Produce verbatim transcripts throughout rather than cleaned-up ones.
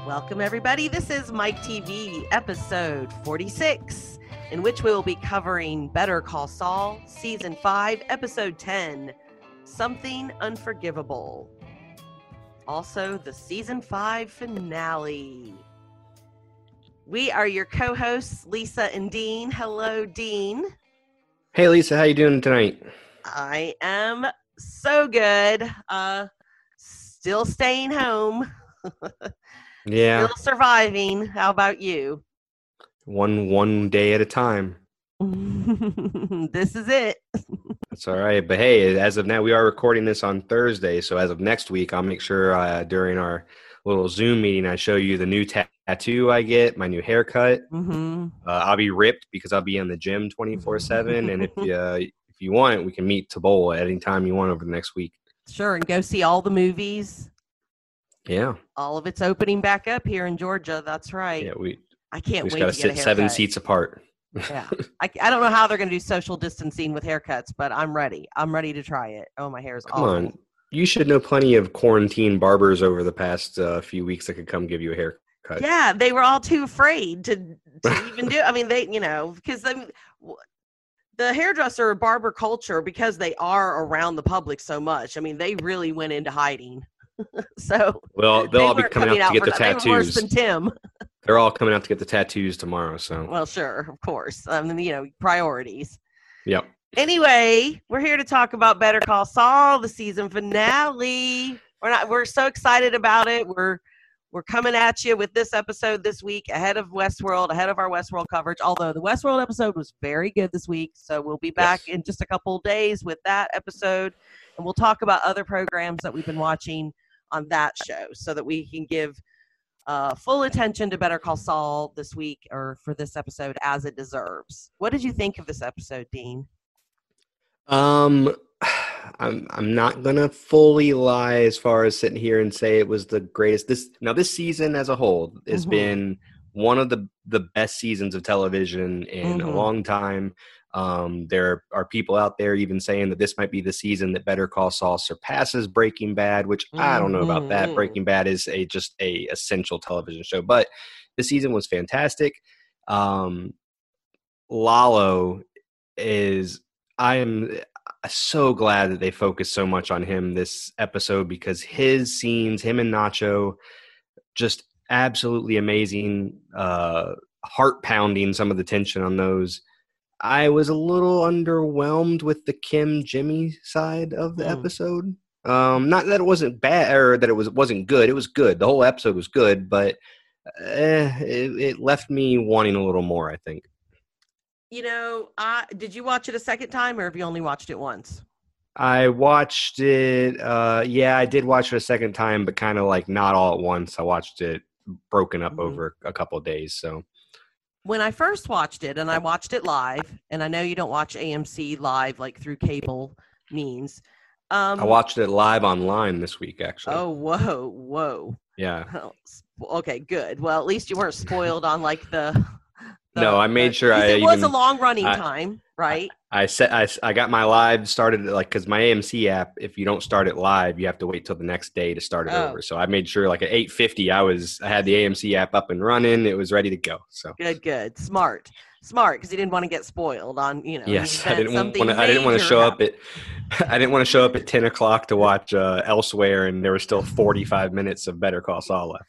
Welcome, everybody. This is Mike T V, episode forty-six, in which we will be covering Better Call Saul, season five, episode ten, Something Unforgivable. Also, the season five finale. We are your co-hosts, Lisa and Dean. Hello, Dean. Hey, Lisa. How you doing tonight? I am so good. Uh, still staying home. Yeah. Still surviving. How about you? One one day at a time. This is it. That's all right. But hey, as of now, we are recording this on Thursday. So as of next week, I'll make sure uh, during our little Zoom meeting, I show you the new ta- tattoo I get, my new haircut. Mm-hmm. Uh, I'll be ripped because I'll be in the gym twenty-four seven. And if you, uh, if you want, we can meet to bowl at any time you want over the next week. Sure. And go see all the movies. Yeah. All of it's opening back up here in Georgia. That's right. Yeah, we, I can't we just wait got to to get a sit seven haircut. seats apart. Yeah. I, I don't know how they're going to do social distancing with haircuts, but I'm ready. I'm ready to try it. Oh, my hair is Come awful. on. You should know plenty of quarantine barbers over the past uh, few weeks that could come give you a haircut. Yeah, they were all too afraid to, to even do. I mean, they, you know, because I mean, the hairdresser or barber culture, because they are around the public so much. I mean, they really went into hiding. So well, they'll all be coming out to get the tattoos. They were worse than Tim. They're all coming out to get the tattoos tomorrow. So well, sure, of course. I mean, you know, priorities. Yep. Anyway, we're here to talk about Better Call Saul, the season finale. We're not. We're so excited about it. We're we're coming at you with this episode this week ahead of Westworld, ahead of our Westworld coverage. Although the Westworld episode was very good this week, so we'll be back yes. in just a couple of days with that episode, and we'll talk about other programs that we've been watching on that show, so that we can give uh, full attention to Better Call Saul this week or for this episode as it deserves. What did you think of this episode, Dean? Um, I'm I'm not gonna fully lie as far as sitting here and say it was the greatest. This now this season as a whole has mm-hmm. been one of the the best seasons of television in mm-hmm. a long time. Um, there are people out there even saying that this might be the season that Better Call Saul surpasses Breaking Bad, which mm-hmm. I don't know about that. Breaking Bad is a just a essential television show, but the season was fantastic. Um, Lalo is. I am so glad that they focused so much on him this episode because his scenes, him and Nacho, just absolutely amazing, uh, heart pounding, some of the tension on those. I was a little underwhelmed with the Kim Jimmy side of the mm. episode. Um, not that it wasn't bad or that it was wasn't good. It was good. The whole episode was good, but eh, it, it left me wanting a little more, I think. You know, I, did you watch it a second time or have you only watched it once? I watched it. Uh, yeah, I did watch it a second time, but kind of like not all at once. I watched it broken up mm-hmm. over a couple of days. So when I first watched it, and I watched it live, and I know you don't watch A M C live like through cable means. Um, I watched it live online this week, actually. Oh, whoa, whoa. Yeah. Okay, good. Well, at least you weren't spoiled on like the... The, no, I made sure I. It even, was a long running I, time, right? I, I set. I, I got my live started like because my A M C app. If you don't start it live, you have to wait till the next day to start it oh. over. So I made sure like at eight fifty, I was. I had the A M C app up and running. It was ready to go. So good, good, smart, smart. Because you didn't want to get spoiled on you know. Yes, I didn't want. I didn't want to show up at. I didn't want to show up at ten o'clock to watch uh, Elsewhere, and there was still forty-five minutes of Better Call Saul left.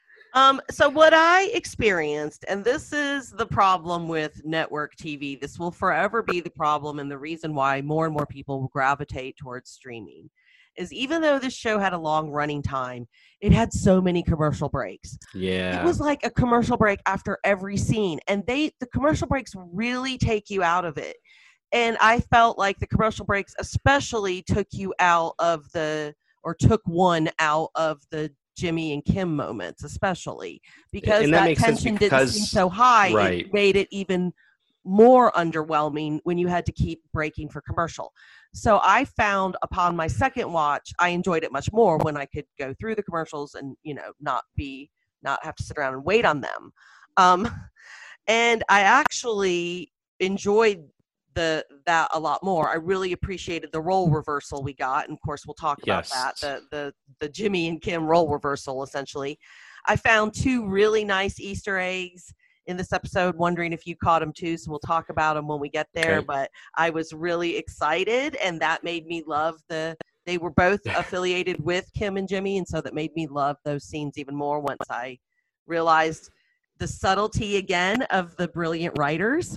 Um, so what I experienced, and this is the problem with network T V, this will forever be the problem and the reason why more and more people will gravitate towards streaming, is even though this show had a long running time, it had so many commercial breaks. Yeah. It was like a commercial break after every scene, and they the commercial breaks really take you out of it. And I felt like the commercial breaks especially took you out of the, or took one out of the Jimmy and Kim moments, especially because and that, that tension because, didn't seem so high. Right. It made it even more underwhelming when you had to keep breaking for commercial. So I found upon my second watch, I enjoyed it much more when I could go through the commercials and, you know, not be, not have to sit around and wait on them. Um, and I actually enjoyed the that a lot more. I really appreciated the role reversal we got, and of course we'll talk about yes. that, the the the Jimmy and Kim role reversal essentially. I found two really nice Easter eggs in this episode, wondering if you caught them too. So we'll talk about them when we get there. Okay. But I was really excited, and that made me love the. They were both affiliated with Kim and Jimmy, and so that made me love those scenes even more once I realized the subtlety again of the brilliant writers.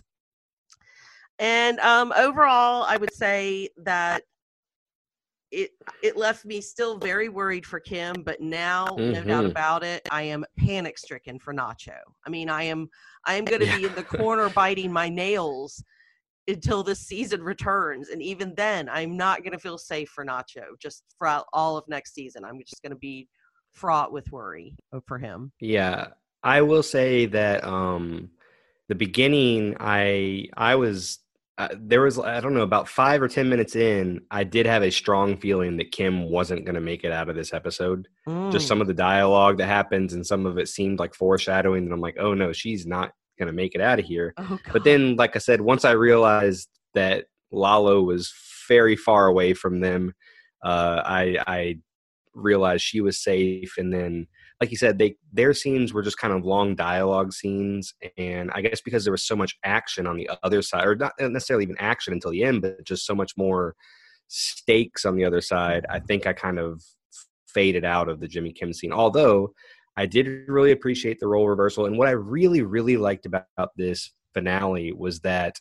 And um, overall, I would say that it it left me still very worried for Kim, but now, mm-hmm. no doubt about it, I am panic stricken for Nacho. I mean, I am I am going to yeah. be in the corner biting my nails until this season returns, and even then, I'm not going to feel safe for Nacho. Just for all of next season, I'm just going to be fraught with worry for him. Yeah, I will say that um, the beginning, I I was. Uh, there was, I don't know, about five or ten minutes in, I did have a strong feeling that Kim wasn't going to make it out of this episode. Mm. Just some of the dialogue that happens, and some of it seemed like foreshadowing. And I'm like, oh no, she's not going to make it out of here. Oh, but then, like I said, once I realized that Lalo was very far away from them, uh, I, I realized she was safe. And then, like you said, they their scenes were just kind of long dialogue scenes, and I guess because there was so much action on the other side, or not necessarily even action until the end, but just so much more stakes on the other side, I think I kind of faded out of the Jimmy Kim scene. Although I did really appreciate the role reversal, and what I really, really liked about this finale was that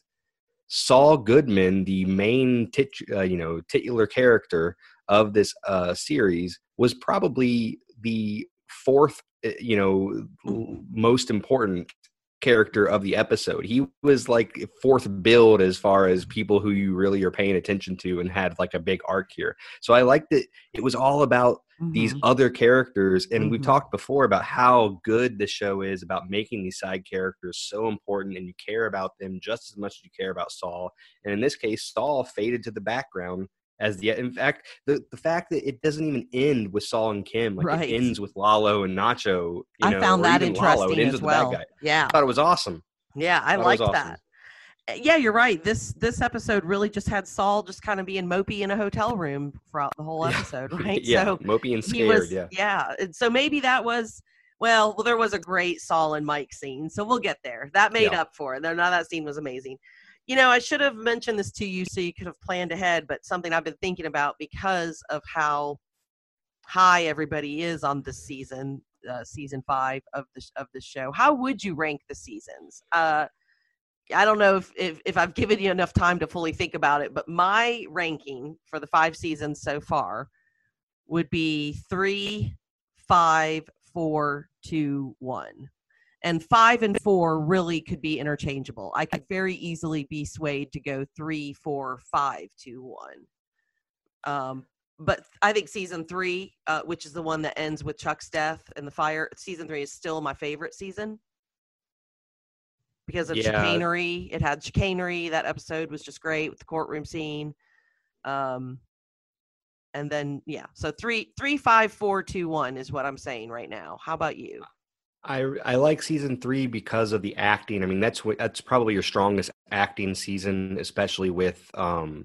Saul Goodman, the main tit, uh, you know titular character of this uh, series, was probably the fourth, you know, most important character of the episode. He was like fourth build as far as people who you really are paying attention to and had like a big arc here. So I liked that it was all about mm-hmm. these other characters. And mm-hmm. we've talked before about how good the show is about making these side characters so important, and you care about them just as much as you care about Saul. And in this case, Saul faded to the background. As the in fact, the, the fact that it doesn't even end with Saul and Kim, like right. it ends with Lalo and Nacho. You I know, found that interesting Lalo. It ends as with well. The bad guy. Yeah, I thought it was awesome. Yeah, I, I liked awesome. that. Yeah, you're right. This this episode really just had Saul just kind of being mopey in a hotel room throughout the whole episode, yeah. right? yeah, so mopey and scared. Was, yeah, yeah. And so maybe that was well, well, there was a great Saul and Mike scene, so we'll get there. That made yeah. up for it. Now that scene was amazing. You know, I should have mentioned this to you so you could have planned ahead, but something I've been thinking about because of how high everybody is on this season, uh, season five of the of the show. How would you rank the seasons? Uh, I don't know if, if if I've given you enough time to fully think about it, but my ranking for the five seasons so far would be three, five, four, two, one. And five and four really could be interchangeable. I could very easily be swayed to go three, four, five, two, one. Um, but I think season three, uh, which is the one that ends with Chuck's death and the fire, season three is still my favorite season because of yeah. chicanery. It had chicanery. That episode was just great with the courtroom scene. Um, and then yeah, so three, three, five, four, two, one is what I'm saying right now. How about you? I I like season three because of the acting. I mean, that's what that's probably your strongest acting season, especially with um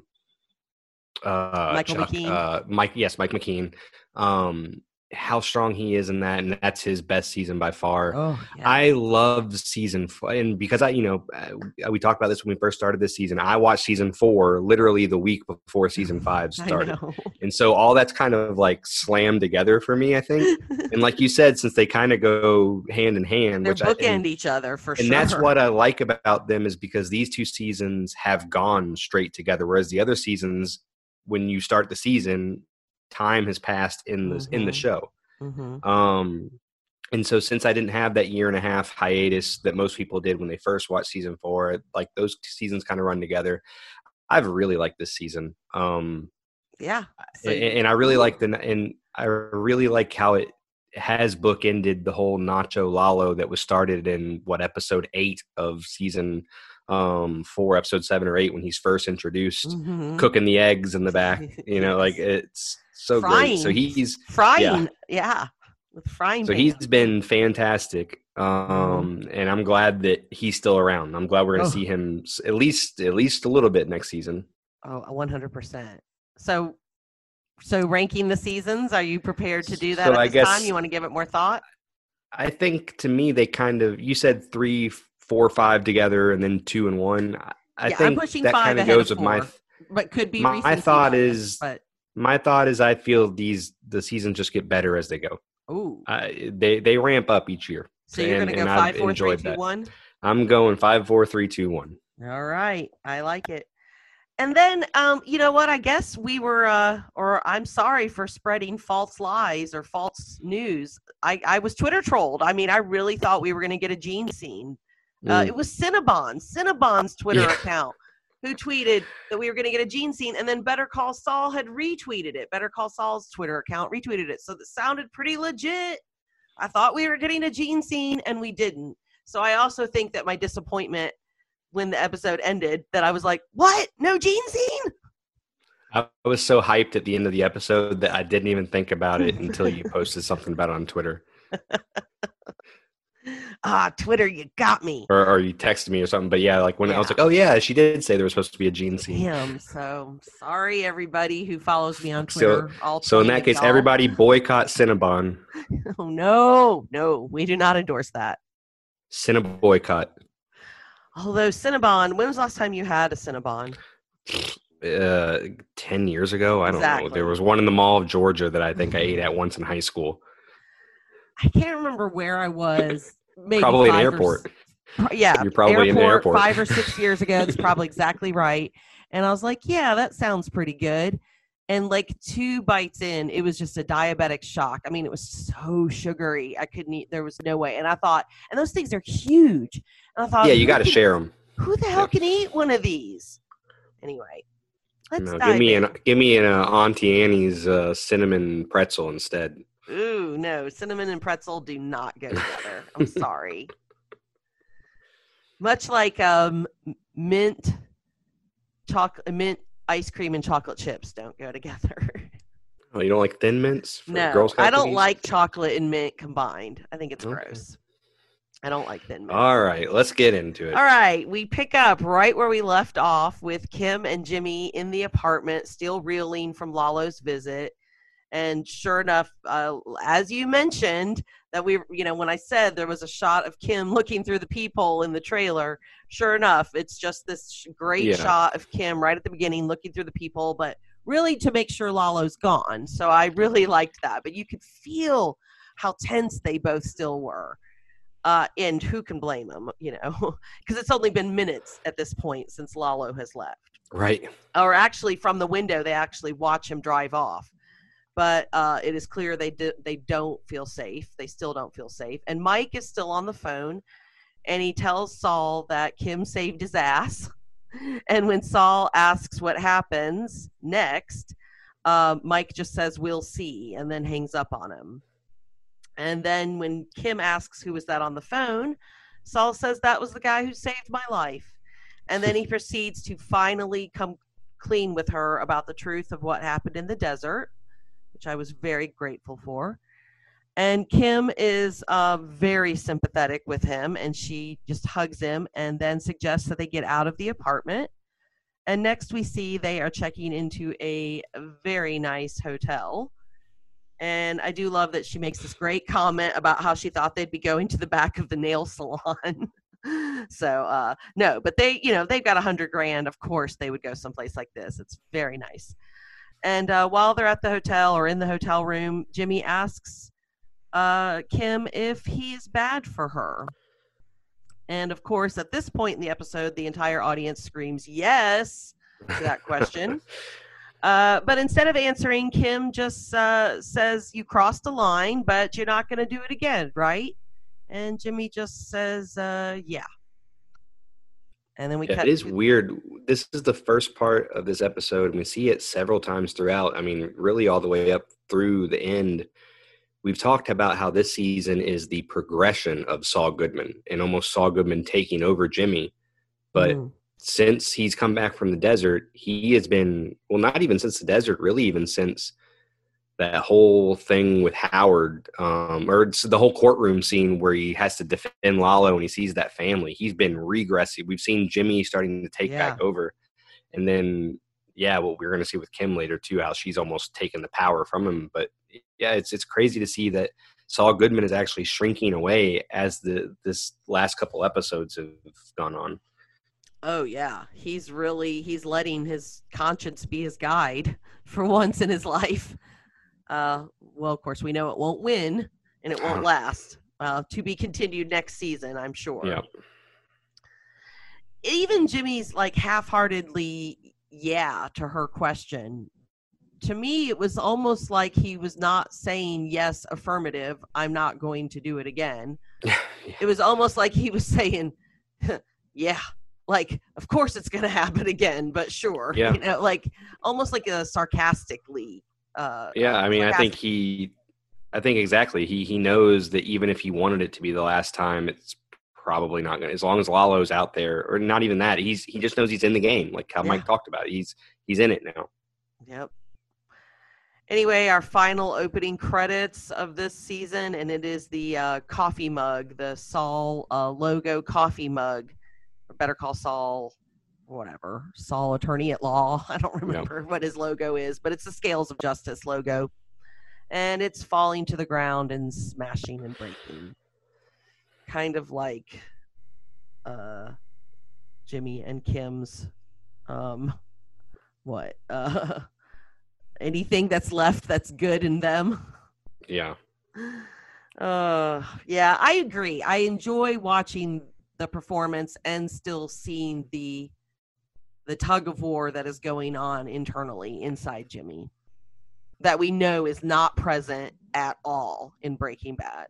uh Michael Chuck, McKean. Uh, Mike, yes, Mike McKean. Um, how strong he is in that, and that's his best season by far. Oh, yeah. I love season four, and because I, you know, uh, we talked about this when we first started this season. I watched season four literally the week before season five started, and so all that's kind of like slammed together for me, I think. And like you said, since they kind of go hand in hand, they which bookend I, and, each other for and sure. And that's what I like about them is because these two seasons have gone straight together, whereas the other seasons, when you start the season, time has passed in the mm-hmm. in the show. Mm-hmm. Um, and so since I didn't have that year and a half hiatus that most people did when they first watched season four, like those seasons kind of run together. I've really liked this season. Um, yeah, so, and, and I really like the and I really like how it has bookended the whole Nacho Lalo that was started in what episode eight of season um four, episode seven or eight, when he's first introduced, mm-hmm. cooking the eggs in the back. You know, like it's so frying. Great. So he's frying, yeah, yeah with frying. So pan. He's been fantastic, um, mm-hmm. and I'm glad that he's still around. I'm glad we're gonna oh. see him at least at least a little bit next season. Oh, one hundred percent. So, so ranking the seasons, are you prepared to do that so at I this guess, time? You want to give it more thought? I think to me they kind of. You said three, four, five together, and then two and one. I, I Yeah, I'm think pushing that five kind of ahead of goes with my. four, but could be My recency thought bias. is. But My thought is, I feel these the seasons just get better as they go. ooh, Uh, they they ramp up each year, so you're and gonna go and five, I've four, three, enjoyed two, that. one. I'm going five, four, three, two, one. All right, I like it. And then, um, you know what? I guess we were, uh, or I'm sorry for spreading false lies or false news. I, I was Twitter trolled. I mean, I really thought we were going to get a Gene scene. Uh, Mm. It was Cinnabon, Cinnabon's Twitter Yeah. account, who tweeted that we were going to get a Gene scene, and then Better Call Saul had retweeted it. Better Call Saul's Twitter account retweeted it, so that sounded pretty legit. I thought we were getting a Gene scene, and we didn't. So I also think that my disappointment when the episode ended, that I was like, what? No Gene scene? I was so hyped at the end of the episode that I didn't even think about it until you posted something about it on Twitter. Ah, Twitter, you got me. Or, or you texted me or something. But yeah, like when Yeah. I was like, oh yeah, she did say there was supposed to be a Gene scene. Damn. So sorry, everybody who follows me on Twitter. So, all so in twenty that of case, y'all. everybody boycott Cinnabon. Oh, no, no, we do not endorse that. Cinnabon boycott. Although Cinnabon, when was the last time you had a Cinnabon? Uh, ten years ago, I don't Exactly. know. There was one in the Mall of Georgia that I think I ate at once in high school. I can't remember where I was. Maybe Probably an five or airport. s- Yeah, You're probably in the airport. Five or six years ago. That's probably exactly right. And I was like, yeah, that sounds pretty good. And like two bites in, it was just a diabetic shock. I mean, it was so sugary. I couldn't eat. There was no way. And I thought, and those things are huge. And I thought, Yeah, you who got to can- share them. Who the hell Yeah. can eat one of these? Anyway, let's No, dive give me in. an give me an uh, Auntie Annie's uh, cinnamon pretzel instead. Ooh, no, cinnamon and pretzel do not go together. I'm sorry. Much like um, mint, chocolate, mint ice cream and chocolate chips don't go together. Oh, you don't like Thin Mints? For No, Girl Scout I don't cookies? like chocolate and mint combined. I think it's Okay. gross. I don't like thin mint. All right, let's get into it. All right, we pick up right where we left off with Kim and Jimmy in the apartment, still reeling from Lalo's visit. And sure enough, uh, as you mentioned, that we, you know, when I said there was a shot of Kim looking through the peephole in the trailer, sure enough, it's just this sh- great Yeah. shot of Kim right at the beginning looking through the peephole, but really to make sure Lalo's gone. So I really liked that. But you could feel how tense they both still were. Uh, and who can blame them, you know, because it's only been minutes at this point since Lalo has left. Right. Or actually from the window, they actually watch him drive off. But uh, it is clear they do, they don't feel safe. They still don't feel safe. And Mike is still on the phone, and he tells Saul that Kim saved his ass. And when Saul asks what happens next, uh, Mike just says, "We'll see," and then hangs up on him. And then when Kim asks who was that on the phone, Saul says that was the guy who saved my life. And then he proceeds to finally come clean with her about the truth of what happened in the desert, which I was very grateful for. And Kim is uh, very sympathetic with him, and she just hugs him and then suggests that they get out of the apartment. And next we see they are checking into a very nice hotel. And I do love that she makes this great comment about how she thought they'd be going to the back of the nail salon. so, uh, no, but they, you know, they've got a hundred grand. Of course they would go someplace like this. It's very nice. And uh, while they're at the hotel or in the hotel room, Jimmy asks uh, Kim if he is bad for her. And of course, at this point in the episode, the entire audience screams yes to that question. Uh, but instead of answering, Kim just uh, says, "You crossed a line, but you're not going to do it again, right?" And Jimmy just says, uh, "Yeah." And then we Yeah, cut. it is weird. This is the first part of this episode, and we see it several times throughout. I mean, really all the way up through the end. We've talked about how this season is the progression of Saul Goodman and almost Saul Goodman taking over Jimmy. But Mm. since he's come back from the desert, he has been, well, not even since the desert, really even since that whole thing with Howard, um, or the whole courtroom scene where he has to defend Lalo and he sees that family. He's been regressive. We've seen Jimmy starting to take Yeah. back over. And then, yeah, what we're going to see with Kim later, too, how she's almost taken the power from him. But, yeah, it's it's crazy to see that Saul Goodman is actually shrinking away as the this last couple episodes have gone on. Oh yeah, he's really he's letting his conscience be his guide for once in his life. Uh, well, of course, we know it won't win and it won't last. Uh, to be continued next season, I'm sure. Yeah. Even Jimmy's like half-heartedly yeah to her question. To me, it was almost like he was not saying yes, affirmative, I'm not going to do it again. Yeah. It was almost like he was saying, yeah, like, of course it's going to happen again, but sure. Yeah. You know, like almost like a sarcastically. Uh, yeah, I mean, I think sarcastic. he, I think exactly. He he knows that even if he wanted it to be the last time, it's probably not going to, as long as Lalo's out there, or not even that, he's he just knows he's in the game, like how Yeah. Mike talked about. He's he's in it now. Yep. Anyway, our final opening credits of this season, and it is the uh, coffee mug, the Saul uh, logo coffee mug. Or Better Call Saul, whatever, Saul Attorney at Law. I don't remember what his logo is, but it's the Scales of Justice logo. And it's falling to the ground and smashing and breaking. Kind of like uh, Jimmy and Kim's, um, what? Uh, anything that's left that's good in them. Yeah. Uh, yeah, I agree. I enjoy watching the performance and still seeing the the tug of war that is going on internally inside Jimmy that we know is not present at all in Breaking Bad.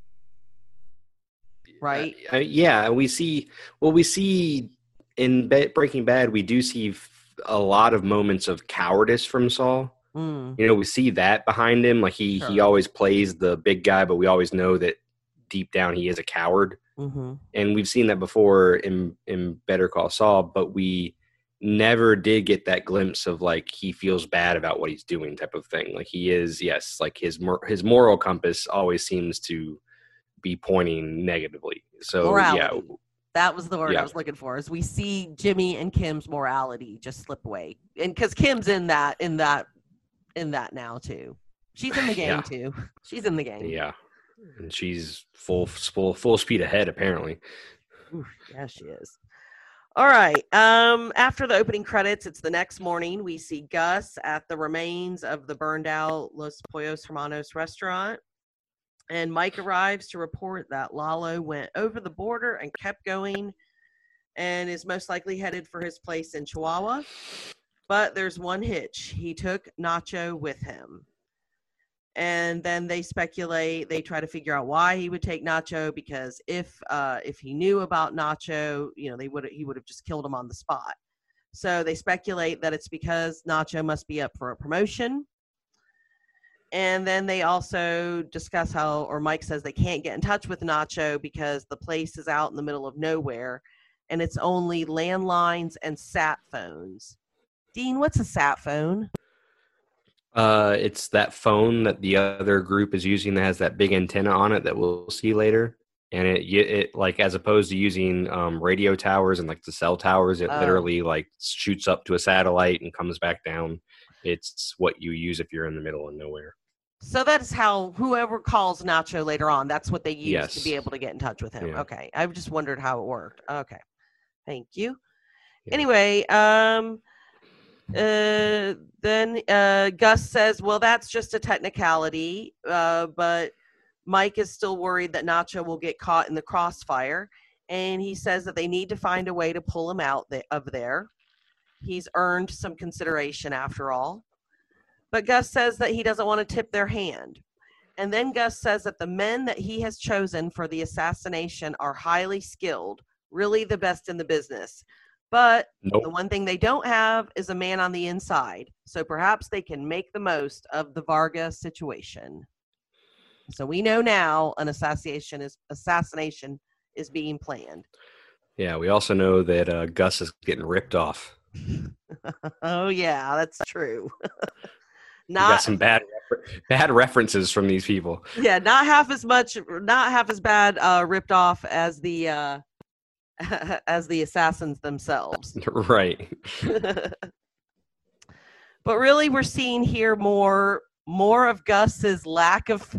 Right? Uh, uh, yeah, we see, well, we see in Be- Breaking Bad, we do see f- a lot of moments of cowardice from Saul. Mm. You know, we see that behind him. Like he, Sure. he always plays the big guy, but we always know that deep down he is a coward. Mm-hmm. And we've seen that before in, in Better Call Saul, but we never did get that glimpse of like he feels bad about what he's doing type of thing. Like he is, yes, like his mor- his moral compass always seems to be pointing negatively. So Morality. yeah, That was the word Yeah. I was looking for. Is we see Jimmy and Kim's morality just slip away, and because Kim's in that, in that, in that now too. She's in the game Yeah. too. She's in the game. yeah, and she's full full full speed ahead apparently. Ooh, yeah, she is. All right. Um, after the opening credits, it's the next morning. We see Gus at the remains of the burned out Los Pollos Hermanos restaurant. And Mike arrives to report that Lalo went over the border and kept going and is most likely headed for his place in Chihuahua. But there's one hitch. He took Nacho with him. And then they speculate, they try to figure out why he would take Nacho, because if uh, if he knew about Nacho, you know, they would he would have just killed him on the spot. So they speculate that it's because Nacho must be up for a promotion. And then they also discuss how, or Mike says they can't get in touch with Nacho because the place is out in the middle of nowhere and it's only landlines and sat phones. Dean, what's a sat phone? Uh, it's that phone that the other group is using that has that big antenna on it that we'll see later. And it, it like, as opposed to using um, radio towers and like the cell towers, it Oh. literally like shoots up to a satellite and comes back down. It's what you use if you're in the middle of nowhere. So that's how whoever calls Nacho later on, that's what they use Yes. to be able to get in touch with him. Yeah. Okay. I've just wondered how it worked. Okay. Thank you. Yeah. Anyway, um, uh, then uh, Gus says, well, that's just a technicality, uh, but Mike is still worried that Nacho will get caught in the crossfire. And he says that they need to find a way to pull him out th- of there. He's earned some consideration after all. But Gus says that he doesn't want to tip their hand. And then Gus says that the men that he has chosen for the assassination are highly skilled, really the best in the business. But Nope. the one thing they don't have is a man on the inside. So perhaps they can make the most of the Varga situation. So we know now an assassination is assassination is being planned. Yeah, we also know that uh, Gus is getting ripped off. Oh yeah, that's true. We got Not some bad refer- bad references from these people. yeah, not half as much, not half as bad uh, ripped off as the uh, as the assassins themselves. Right. But really, we're seeing here more more of Gus's lack of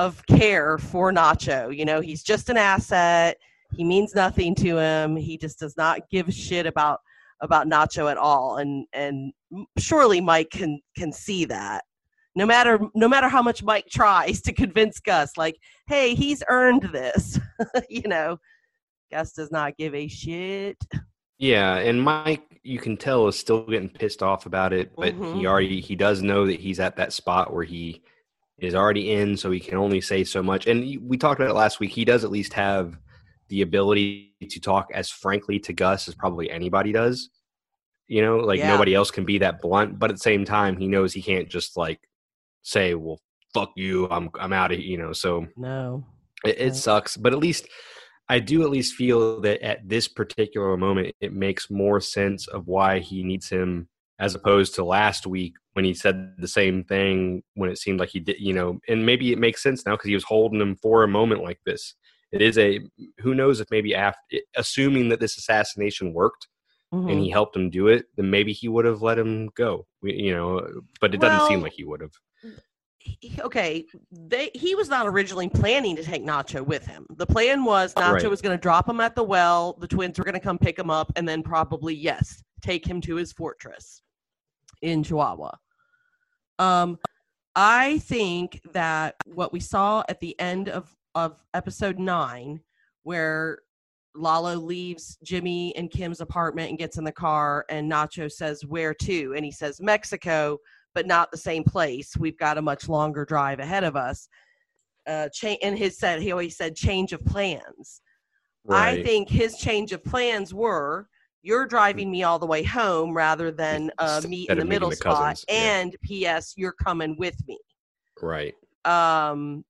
of care for Nacho. You know, he's just an asset. He means nothing to him. He just does not give a shit about about Nacho at all. And and surely Mike can can see that. No matter no matter how much Mike tries to convince Gus, like, hey, he's earned this. You know, Gus does not give a shit. Yeah, and Mike, you can tell, is still getting pissed off about it, but Mm-hmm. he already he does know that he's at that spot where he is already in, so he can only say so much. And we talked about it last week. He does at least have the ability to talk as frankly to Gus as probably anybody does. You know, like Yeah. nobody else can be that blunt, but at the same time, he knows he can't just like say, "Well, fuck you, I'm I'm out of here." You know, so No. it, it No. sucks. But at least I do at least feel that at this particular moment, it makes more sense of why he needs him as opposed to last week when he said the same thing when it seemed like he did, you know, and maybe it makes sense now because he was holding him for a moment like this. It is a, who knows if maybe after, assuming that this assassination worked Mm-hmm. and he helped him do it, then maybe he would have let him go, you know, but it doesn't Well, seem like he would have. he- okay, they he was not originally planning to take Nacho with him. The plan was Nacho Right. was going to drop him at the well. The twins were going to come pick him up and then probably, yes, take him to his fortress in Chihuahua. Um, I think that what we saw at the end of, of episode nine, where Lalo leaves Jimmy and Kim's apartment and gets in the car, and Nacho says, "Where to?" And he says, "Mexico, but not the same place. We've got a much longer drive ahead of us." Uh, cha- and his said he always said change of plans. Right. I think his change of plans were, you're driving me all the way home rather than uh, meet in Instead the of meeting middle the spot. cousins, yeah. And P S you're coming with me. Right. Um,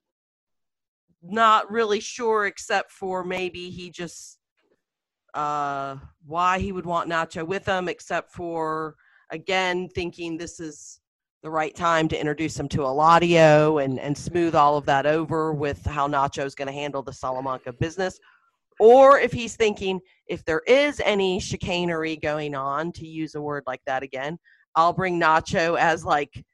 not really sure, except for maybe he just uh, why he would want Nacho with him, except for, again, thinking this is the right time to introduce him to Eladio and, and smooth all of that over with how Nacho's going to handle the Salamanca business. Or if he's thinking, if there is any chicanery going on, to use a word like that again, I'll bring Nacho as, like,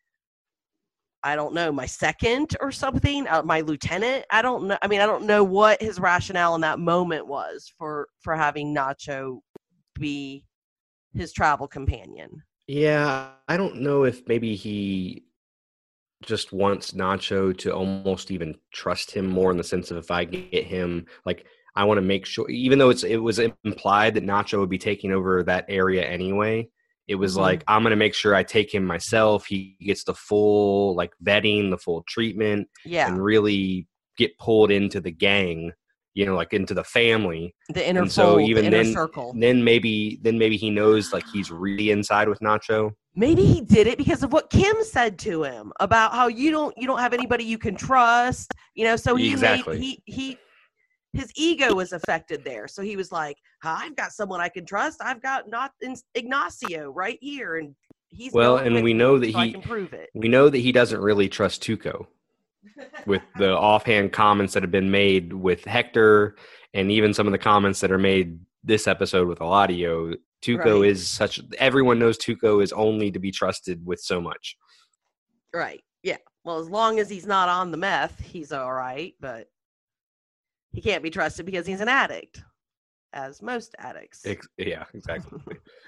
I don't know, my second or something, uh, my lieutenant. I don't know. I mean, I don't know what his rationale in that moment was for, for having Nacho be his travel companion. Yeah, I don't know if maybe he just wants Nacho to almost even trust him more in the sense of, if I get him, like, I want to make sure, even though it's it was implied that Nacho would be taking over that area anyway, it was Mhm. like, I'm going to make sure I take him myself. He gets the full, like, vetting, the full treatment, Yeah, and really get pulled into the gang, you know, like into the family. the inner And so fold, even the inner then, circle. then maybe then maybe he knows, like, he's really inside with Nacho. Maybe he did it because of what Kim said to him about how you don't you don't have anybody you can trust, you know. So he Exactly. made he he his ego was affected there. So he was like, I've got someone I can trust. I've got not Ignacio right here, and he's Well, going and with we me, know that so I he can prove it. we know that he doesn't really trust Tuco, with the offhand comments that have been made with Hector, and even some of the comments that are made this episode with Eladio. Tuco Right. is such, everyone knows Tuco is only to be trusted with so much. Right. Yeah. Well, as long as he's not on the meth, he's all right, but he can't be trusted because he's an addict, as most addicts. Ex- yeah, exactly.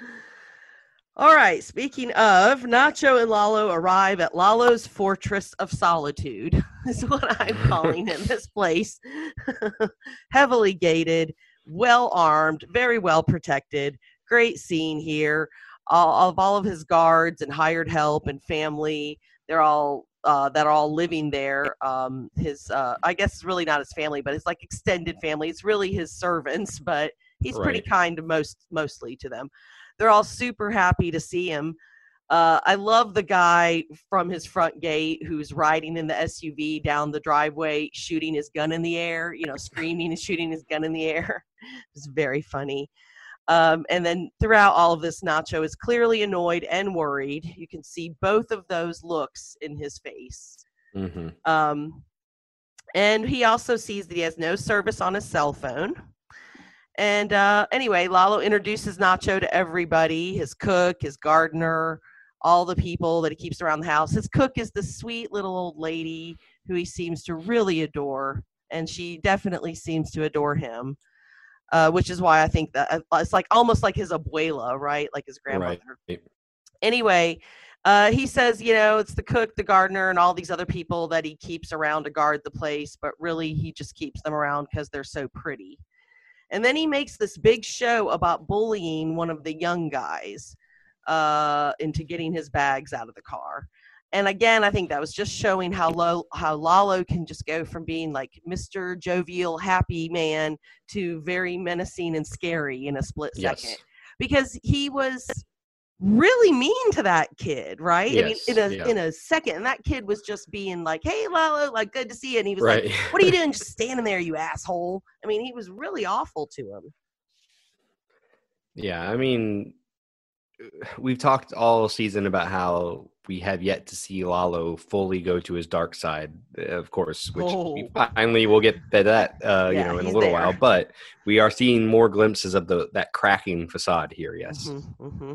All right. Speaking of, Nacho and Lalo arrive at Lalo's Fortress of Solitude, is what I'm calling it. This place, heavily gated, well armed, very well protected. Great scene here. All of all of his guards and hired help and family, they're all uh, that are all living there. Um, his, uh, I guess, it's really not his family, but it's like extended family. It's really his servants, but he's pretty Right. kind to most, mostly to them. They're all super happy to see him. Uh, I love the guy from his front gate who's riding in the S U V down the driveway, shooting his gun in the air, you know, screaming and shooting his gun in the air. It's very funny. Um, and then throughout all of this, Nacho is clearly annoyed and worried. You can see both of those looks in his face. Mm-hmm. Um, and he also sees that he has no service on his cell phone. And uh, anyway, Lalo introduces Nacho to everybody, his cook, his gardener, all the people that he keeps around the house. His cook is the sweet little old lady who he seems to really adore, and she definitely seems to adore him, uh, which is why I think that uh, it's like almost like his abuela, right? Like his grandmother. Right. Anyway, uh, he says, you know, it's the cook, the gardener, and all these other people that he keeps around to guard the place, but really he just keeps them around because they're so pretty. And then he makes this big show about bullying one of the young guys uh, into getting his bags out of the car. And again, I think that was just showing how low, how Lalo can just go from being like Mister Jovial, happy man to very menacing and scary in a split second. Yes. Because he was really mean to that kid, right? Yes, I mean, in a yeah. in a second, and that kid was just being like, "Hey, Lalo, like, good to see you." And he was Right. like, "What are you doing, just standing there, you asshole?" I mean, he was really awful to him. Yeah, I mean, we've talked all season about how we have yet to see Lalo fully go to his dark side, of course, which Oh. we finally will get to that, uh, you Yeah, know, in a he's little there. while. But we are seeing more glimpses of the that cracking facade here. Yes. Mm-hmm, mm-hmm.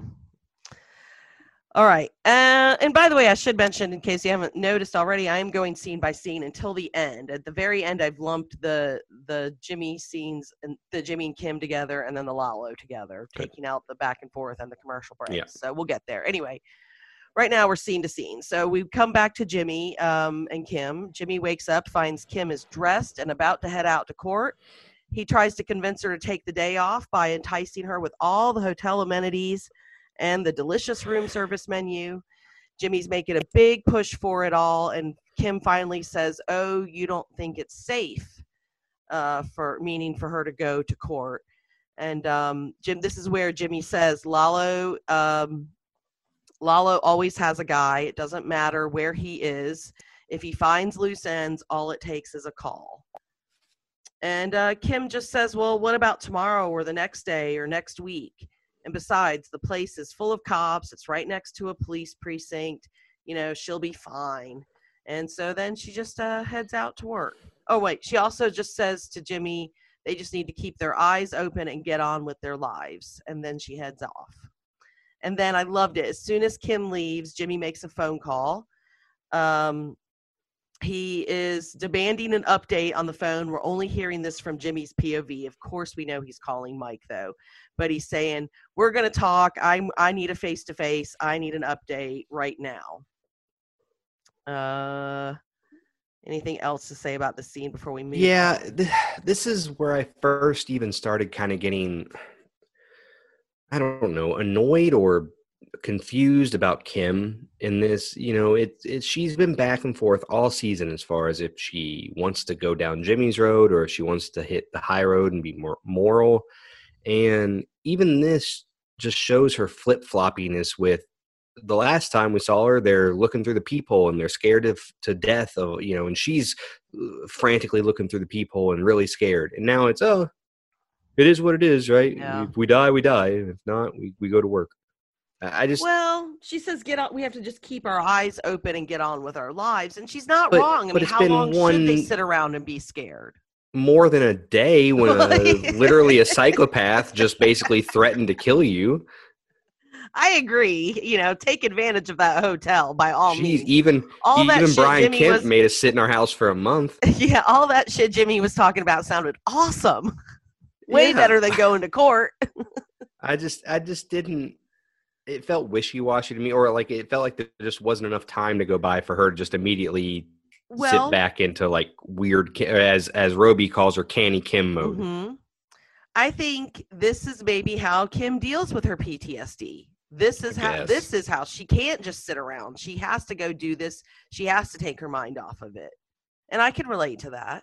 All right. Uh, and by the way, I should mention, in case you haven't noticed already, I am going scene by scene until the end. At the very end, I've lumped the the Jimmy scenes and the Jimmy and Kim together, and then the Lalo together, Good. taking out the back and forth and the commercial breaks. Yeah. So we'll get there. Anyway, right now we're scene to scene. So we come back to Jimmy um, and Kim. Jimmy wakes up, finds Kim is dressed and about to head out to court. He tries to convince her to take the day off by enticing her with all the hotel amenities and the delicious room service menu. Jimmy's making a big push for it all, and Kim finally says, "Oh, you don't think it's safe," uh, for meaning for her to go to court. And um, Jim, this is where Jimmy says, "Lalo, um, Lalo always has a guy. It doesn't matter where he is. If he finds loose ends, all it takes is a call." And uh, Kim just says, "Well, what about tomorrow or the next day or next week? And besides, the place is full of cops. It's right next to a police precinct. You know, she'll be fine." And so then she just uh, heads out to work. Oh, wait. She also just says to Jimmy, they just need to keep their eyes open and get on with their lives. And then she heads off. And then I loved it. As soon as Kim leaves, Jimmy makes a phone call. Um, he is demanding an update on the phone. We're only hearing this from Jimmy's P O V. Of course, we know he's calling Mike, though. But he's saying, "We're going to talk. I I need a face-to-face. I need an update right now." Uh, anything else to say about the scene before we move Yeah, on? th- this is where I first even started kind of getting, I don't know, annoyed or confused about Kim in this. You know, it, it she's been back and forth all season as far as if she wants to go down Jimmy's road or if she wants to hit the high road and be more moral. And even this just shows her flip-floppiness with the last time we saw her, they're looking through the peephole and they're scared of to death of, you know, and she's frantically looking through the peephole and really scared. And now it's, oh, it is what it is, right? Yeah. If we die, we die. If not, we, we go to work. I just Well, she says get on. We have to just keep our eyes open and get on with our lives. And she's not But- wrong. I but mean, it's how been long should they one- sit around and be scared? more than a day when a, literally a psychopath just basically threatened to kill you. I agree. You know, take advantage of that hotel by all Jeez, means. even All that even shit Brian Jimmy Kemp was- made us sit in our house for a month. Yeah, all that shit Jimmy was talking about sounded awesome. Way Yeah. better than going to court. I just I just didn't. It felt wishy-washy to me, or like it felt like there just wasn't enough time to go by for her to just immediately Well, sit back into like weird, Ki- as as Roby calls her, canny Kim mode. mhm. I think this is maybe how Kim deals with her P T S D. This is I how guess. this is how she can't just sit around. She has to go do this. She has to take her mind off of it. And I can relate to that.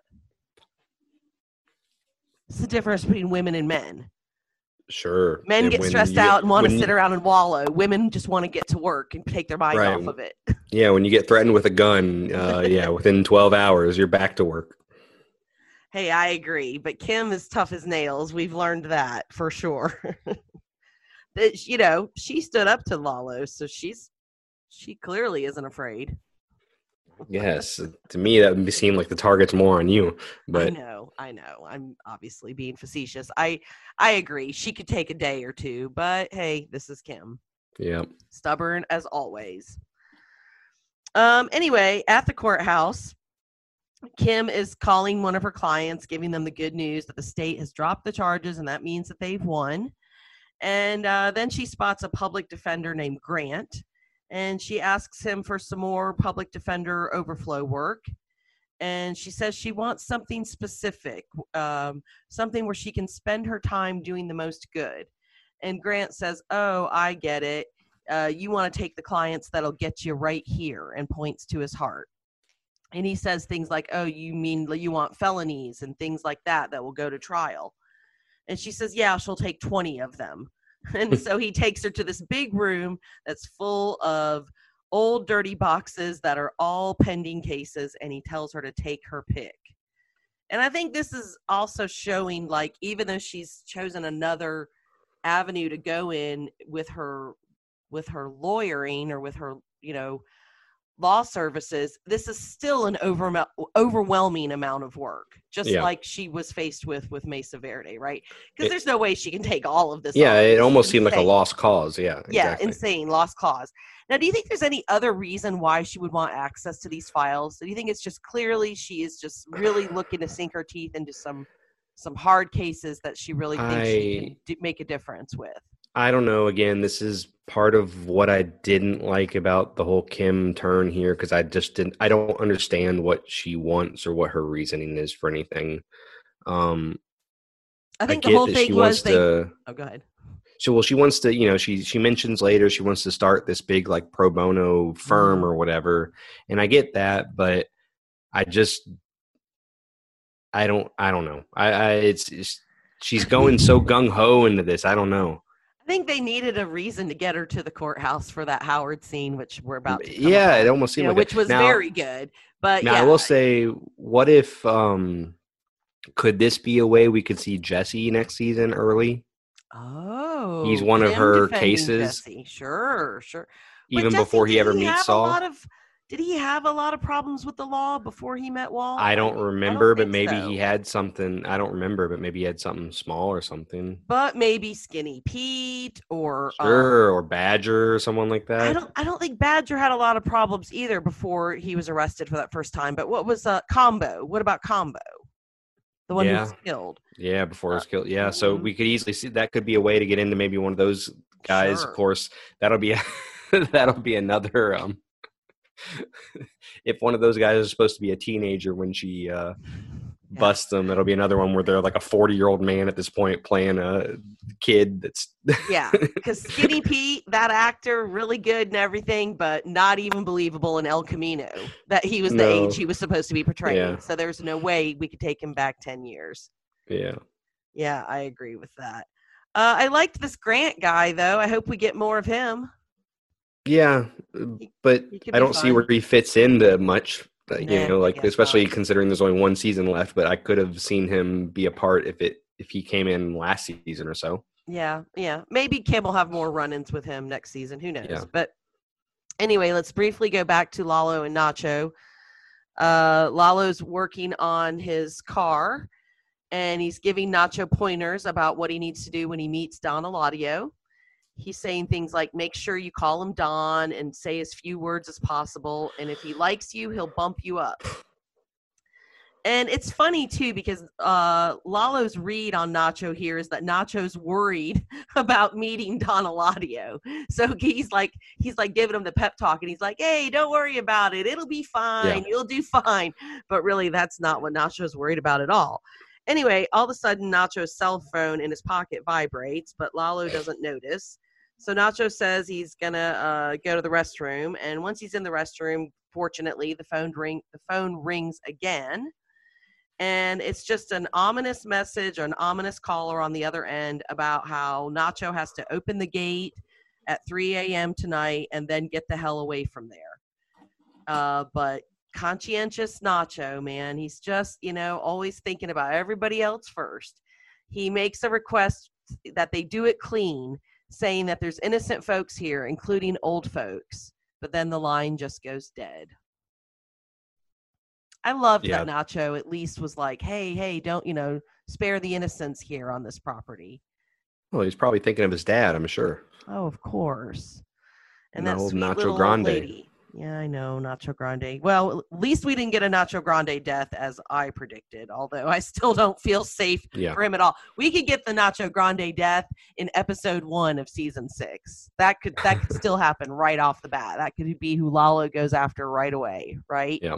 It's the difference between women and men. Sure. Men And get when stressed you out and want to when sit you- around and wallow. Women just want to get to work and take their mind Right. off of it. Yeah, when you get threatened with a gun, uh, yeah, within twelve hours, you're back to work. Hey, I agree. But Kim is tough as nails. We've learned that for sure. That, you know, she stood up to Lalo, so she's she clearly isn't afraid. Yes, to me that would seem like the target's more on you, I but know, I know. I'm obviously being facetious. I I agree. She could take a day or two, but hey, this is Kim. yeah, Stubborn as always. Um. Anyway, at the courthouse, Kim is calling one of her clients, giving them the good news that the state has dropped the charges, and that means that they've won. And uh, then she spots a public defender named Grant, and she asks him for some more public defender overflow work. And she says she wants something specific, um, something where she can spend her time doing the most good. And Grant says, oh, I get it. Uh, you want to take the clients that'll get you right here, and points to his heart. And he says things like, oh, you mean you want felonies and things like that that will go to trial. And she says, yeah, she'll take twenty of them. And so he takes her to this big room that's full of old dirty boxes that are all pending cases, and he tells her to take her pick. And I think this is also showing, like, even though she's chosen another avenue to go in with her with her lawyering or with her, you know, law services, this is still an over, overwhelming amount of work, just yeah. like she was faced with with Mesa Verde, right? Because there's no way she can take all of this. Yeah, on. it This almost is seemed like a insane. lost cause. Yeah, Yeah, exactly. insane, lost cause. Now, do you think there's any other reason why she would want access to these files? Do you think it's just clearly she is just really looking to sink her teeth into some some hard cases that she really thinks I, she can do, make a difference with? I don't know. Again, this is part of what I didn't like about the whole Kim turn here, because I just didn't. I don't understand what she wants or what her reasoning is for anything. Um, I think I the whole that thing she was wants they. to. Oh, go ahead. So, well, she wants to. You know, she she mentions later she wants to start this big like pro bono firm Mm-hmm. or whatever, and I get that, but I just. I don't. I don't know. I. I it's, it's she's going so gung ho into this. I don't know. I think they needed a reason to get her to the courthouse for that Howard scene, which we're about to come yeah, upon, it almost seemed you know, like which a, was now, very good. But now yeah, I will say, what if um, could this be a way we could see Jesse next season early? Oh, He's one of Kim her defending cases, Jesse. Sure, sure. But even Jesse, before he did ever he meets have a Saul. lot of? Did he have a lot of problems with the law before he met Walt? I don't I, remember, I don't but think maybe so. he had something. I don't remember, but maybe he had something small or something. But maybe Skinny Pete or Sure, um, or Badger or someone like that. I don't. I don't think Badger had a lot of problems either before he was arrested for that first time. But what was uh, Combo? What about Combo? The one yeah. who was killed. Yeah, before he was Uh, killed. Yeah, so mm-hmm. we could easily see that could be a way to get into maybe one of those guys. Sure. Of course, that'll be that'll be another. Um, if one of those guys is supposed to be a teenager when she uh, Yeah. busts them, it'll be another one where they're like a forty-year-old man at this point playing a kid that's. Yeah, because Skinny Pete, that actor, really good and everything, but not even believable in El Camino that he was the No. age he was supposed to be portraying. Yeah. So there's no way we could take him back ten years. Yeah. Yeah, I agree with that. Uh, I liked this Grant guy, though. I hope we get more of him. Yeah, but He could I be don't see fun. where he fits into much. uh, You Nah, know, I like guess especially not. considering there's only one season left. But I could have seen him be a part if it if he came in last season or so. Yeah, yeah. Maybe Kim will have more run-ins with him next season. Who knows? Yeah. But anyway, let's briefly go back to Lalo and Nacho. Uh, Lalo's working on his car, and he's giving Nacho pointers about what he needs to do when he meets Don Eladio. He's saying things like, make sure you call him Don and say as few words as possible. And if he likes you, he'll bump you up. And it's funny, too, because uh, Lalo's read on Nacho here is that Nacho's worried about meeting Don Eladio. So he's like, he's like giving him the pep talk, and he's like, hey, don't worry about it. It'll be fine. Yeah. You'll do fine. But really, that's not what Nacho's worried about at all. Anyway, all of a sudden, Nacho's cell phone in his pocket vibrates, but Lalo doesn't notice. So Nacho says he's going to uh, go to the restroom. And once he's in the restroom, fortunately, the phone ring the phone rings again. And it's just an ominous message or an ominous caller on the other end about how Nacho has to open the gate at three a.m. tonight and then get the hell away from there. Uh, but conscientious Nacho, man, he's just, you know, always thinking about everybody else first. He makes a request that they do it clean, saying that there's innocent folks here, including old folks. But then the line just goes dead. I loved Yeah. that Nacho at least was like, hey, hey, don't, you know, spare the innocents here on this property. Well, he's probably thinking of his dad, I'm sure. Oh, of course. And And the that old sweet Nacho little Grande. old lady. Yeah, I know, Nacho Grande. Well, at least we didn't get a Nacho Grande death as I predicted, although I still don't feel safe Yeah. for him at all. We could get the Nacho Grande death in episode one of season six. That could that could still happen right off the bat. That could be who Lalo goes after right away, right? Yeah.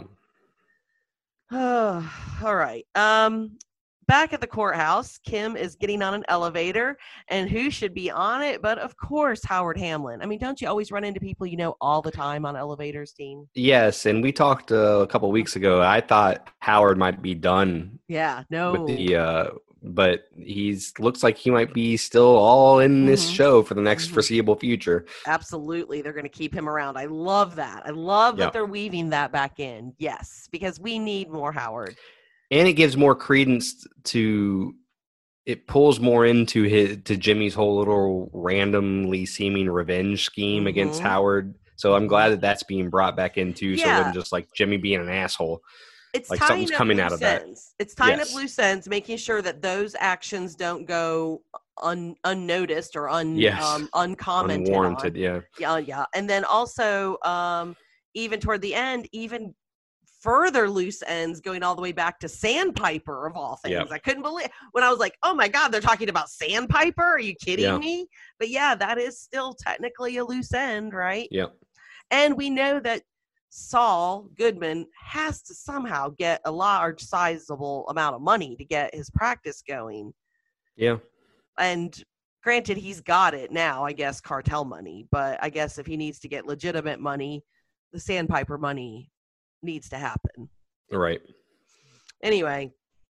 Oh, all right. Um, back at the courthouse, Kim is getting on an elevator, and who should be on it but, of course, Howard Hamlin. I mean, don't you always run into people you know all the time on elevators, Dean? Yes, and we talked uh, a couple weeks ago. I thought Howard might be done. Yeah, no. With the, uh, but he's looks like he might be still all in this Mhm. show for the next Mhm. foreseeable future. Absolutely, they're going to keep him around. I love that. I love Yeah. that they're weaving that back in. Yes, because we need more Howard. And it gives more credence to it pulls more into his to Jimmy's whole little randomly seeming revenge scheme Mhm. against Howard. So I'm glad that that's being brought back into, so it Yeah. wasn't just like Jimmy being an asshole. It's Like tying something's up coming loose out of that. ends. It's tying Yes. up loose ends, making sure that those actions don't go un, unnoticed or un, Yes. um, uncommented Unwarranted, on. yeah. Yeah, yeah. And then also, um, even toward the end, even further loose ends going all the way back to Sandpiper of all things. Yeah. I couldn't believe when I was like, oh my God, they're talking about Sandpiper. Are you kidding Yeah. me? But yeah, that is still technically a loose end, right? Yeah. And we know that Saul Goodman has to somehow get a large, sizable amount of money to get his practice going. Yeah. And granted, he's got it now, I guess, cartel money. But I guess if he needs to get legitimate money, the Sandpiper money needs to happen. Right. Anyway,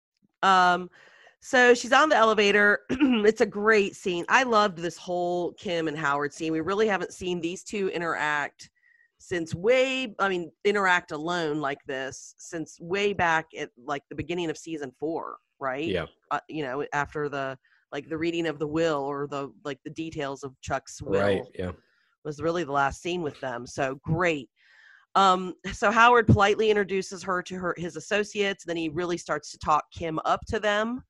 um, so she's on the elevator. It's a great scene. I loved this whole Kim and Howard scene. We really haven't seen these two interact since way, I mean, interact alone like this since way back at like the beginning of season four, right? Yeah. Uh, you know, after the, like the reading of the will or the, like the details of Chuck's will. Right. Yeah. Was really the last scene with them. So great. Um, so Howard politely introduces her to her his associates. Then he really starts to talk Kim up to them.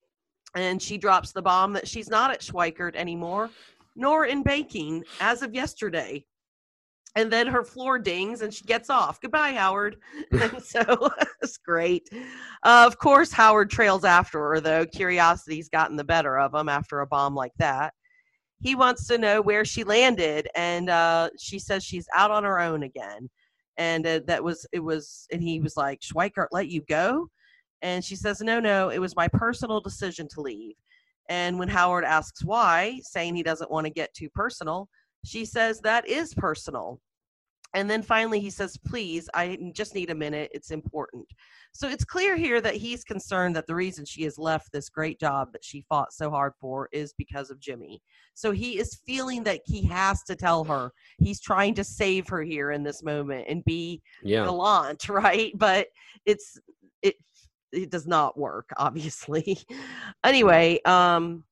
And she drops the bomb that she's not at Schweikert anymore, nor in baking as of yesterday. And then her floor dings and she gets off. Goodbye, Howard. And so it's great. Uh, of course, Howard trails after her, though. Curiosity's gotten the better of him after a bomb like that. He wants to know where she landed, and uh, she says she's out on her own again. And uh, that was, it was, and he was like, Schweikert let you go? And she says, no, no, it was my personal decision to leave. And when Howard asks why, saying he doesn't want to get too personal, she says that is personal. And then finally he says, please, I just need a minute. It's important. So it's clear here that he's concerned that the reason she has left this great job that she fought so hard for is because of Jimmy. So he is feeling that he has to tell her. He's trying to save her here in this moment and be Yeah. gallant, right? But it's it it does not work, obviously. Anyway, um,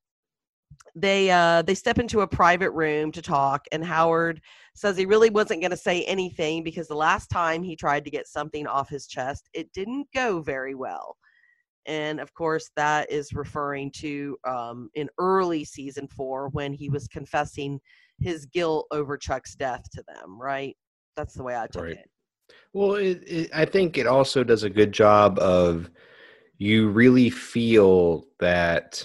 they uh, they step into a private room to talk, and Howard says he really wasn't going to say anything because the last time he tried to get something off his chest, it didn't go very well. And of course, that is referring to um, in early season four when he was confessing his guilt over Chuck's death to them, right? That's the way I took Right. it. Well, it, it, I think it also does a good job of you really feel that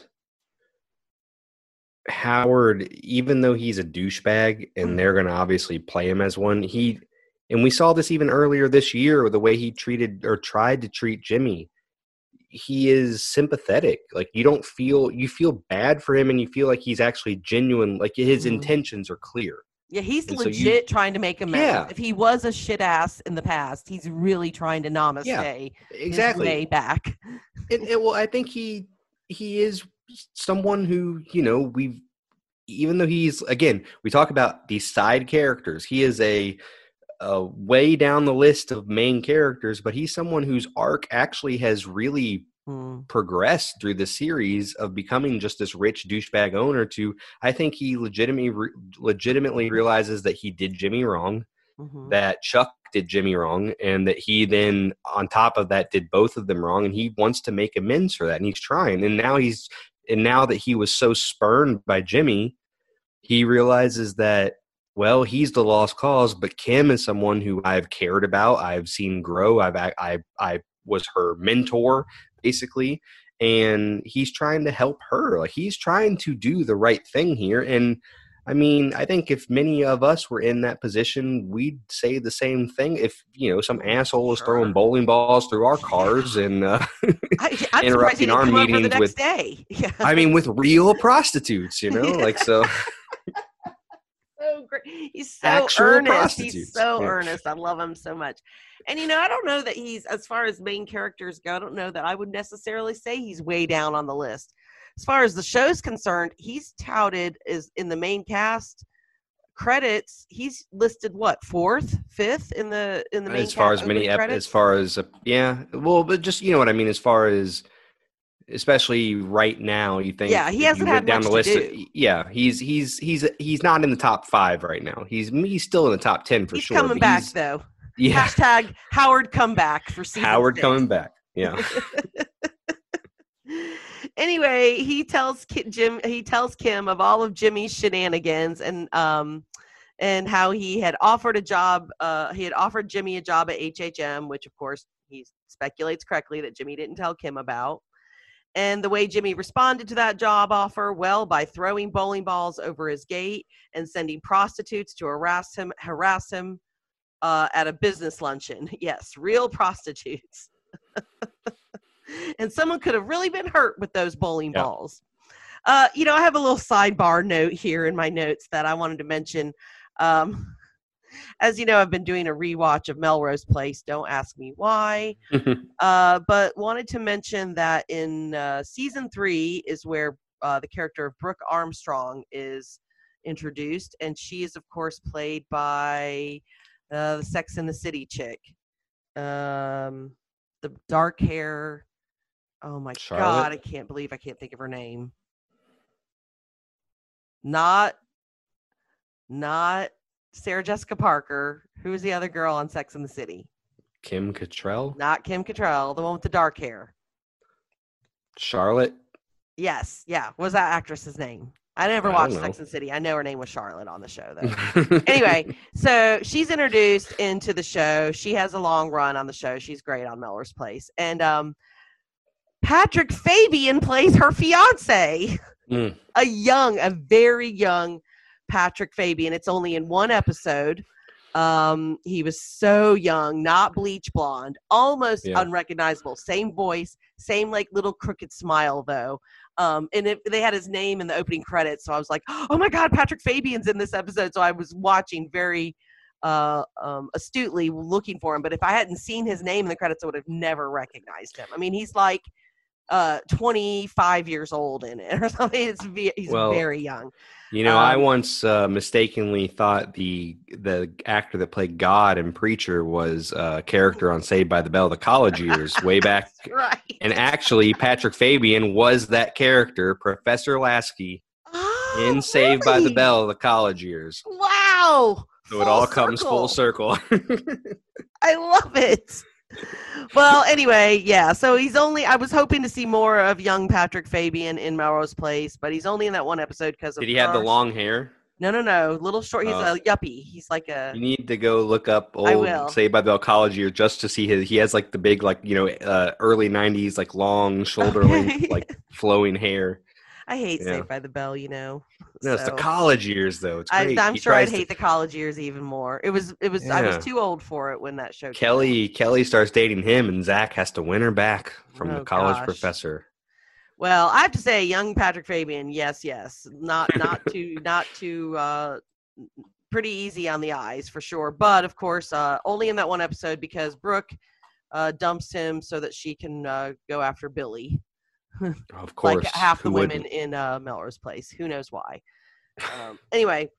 Howard, even though he's a douchebag and they're going to obviously play him as one, he, and we saw this even earlier this year with the way he treated or tried to treat Jimmy. He is sympathetic. Like you don't feel, you feel bad for him and you feel like he's actually genuine. Like his Mhm. intentions are clear. Yeah, he's And so legit you- trying to make amends. Yeah. If he was a shit ass in the past, he's really trying to namaste his Exactly. way back. It, it, well, I think he he is someone who, you know, we've, even though he's, again, we talk about these side characters, he is a, a way down the list of main characters, but he's someone whose arc actually has really Hmm. progressed through the series of becoming just this rich douchebag owner to, I think he legitimately re- legitimately realizes that he did Jimmy wrong, Mhm. that Chuck did Jimmy wrong, and that he then on top of that did both of them wrong, and he wants to make amends for that, and he's trying. And now he's and now that he was so spurned by Jimmy, he realizes that well, he's the lost cause, but Kim is someone who I've cared about. I've seen grow. I've I I was her mentor, basically, and he's trying to help her. Like, he's trying to do the right thing here. And I mean, I think if many of us were in that position, we'd say the same thing. If, you know, some asshole was Sure. throwing bowling balls through our cars and uh, I, I'm interrupting our meetings the next with, day. Yeah. I mean, with real prostitutes, you know, like so. So great. He's so Actual earnest. prostitutes. He's so Yeah. earnest. I love him so much. And, you know, I don't know that he's, as far as main characters go, I don't know that I would necessarily say he's way down on the list. As far as the show's concerned, he's touted as in the main cast credits. He's listed what, fourth, fifth in the in the main As far cast as many, ep- credits? as far as, uh, yeah, well, but just, you know what I mean, as far as, especially right now, you think, Yeah, he if hasn't you went had down much the to list, do. yeah, he's he's he's he's not in the top five right now. He's he's still in the top ten for He's sure. coming but back he's- though. Yeah, Hashtag Howard comeback for season Howard six. coming back. Yeah, Anyway, he tells Ki- Jim he tells Kim of all of Jimmy's shenanigans and um and how he had offered a job uh he had offered Jimmy a job at H H M, which of course he speculates correctly that Jimmy didn't tell Kim about. And the way Jimmy responded to that job offer, well, by throwing bowling balls over his gate and sending prostitutes to harass him harass him uh, at a business luncheon. Yes, real prostitutes. And someone could have really been hurt with those bowling Yeah. balls. Uh, you know, I have a little sidebar note here in my notes that I wanted to mention. Um, as you know, I've been doing a rewatch of Melrose Place. Don't ask me why. uh, but wanted to mention that in uh, season three is where uh, the character of Brooke Armstrong is introduced. And she is, of course, played by uh, the Sex and the City chick. Um, the dark hair. Oh my Charlotte? God, I can't believe I can't think of her name. Not, not Sarah Jessica Parker. Who is the other girl on Sex and the City? Kim Cattrall, Not Kim Cattrall, the one with the dark hair. Charlotte. Yes, yeah. What was that actress's name? I never I watched don't know. Sex and the City. I know her name was Charlotte on the show, though. Anyway, so she's introduced into the show. She has a long run on the show. She's great on Melrose Place. And um, Patrick Fabian plays her fiance. Mm. A young, a very young Patrick Fabian. It's only in one episode. Um, he was so young, not bleach blonde, almost Yeah. unrecognizable. Same voice, same like little crooked smile though. Um, and it, they had his name in the opening credits, so I was like, "Oh my God, Patrick Fabian's in this episode!" So I was watching very uh, um, astutely, looking for him. But if I hadn't seen his name in the credits, I would have never recognized him. I mean, he's like uh, twenty-five years old in it or something. It's ve- he's Well, very young. You know, I Um, once uh, mistakenly thought the the actor that played God in Preacher was a character on Saved by the Bell, the college years, way back. Right. And actually, Patrick Fabian was that character, Professor Lasky, Oh, in Saved by the really? Bell, the college years. Wow. So it Full all comes full circle. circle. I love it. Well, anyway, yeah. So he's only, I was hoping to see more of young Patrick Fabian in Melrose Place, but he's only in that one episode because of. Did he have the course- long hair? No, no, no. Little short. He's Oh. a yuppie. He's like a. You need to go look up I old will. Saved by the Bell college years just to see his. He has like the big, like, you know, uh, early nineties, like long shoulder length, like flowing hair. I hate Yeah. Saved by the Bell, you know. No, it's the So, college years though. It's I, great. I'm He sure I'd tries to- hate the college years even more. It was, it was. I Yeah. was too old for it when that show. came out. Kelly Kelly starts dating him, and Zach has to win her back from Oh, the college gosh. professor. Well, I have to say, young Patrick Fabian, yes, yes, not not too not too uh, pretty easy on the eyes for sure. But of course, uh, only in that one episode because Brooke uh, dumps him so that she can uh, go after Billy, Of course, like half the who women wouldn't? in uh, Melrose Place. Who knows why? Um, anyway,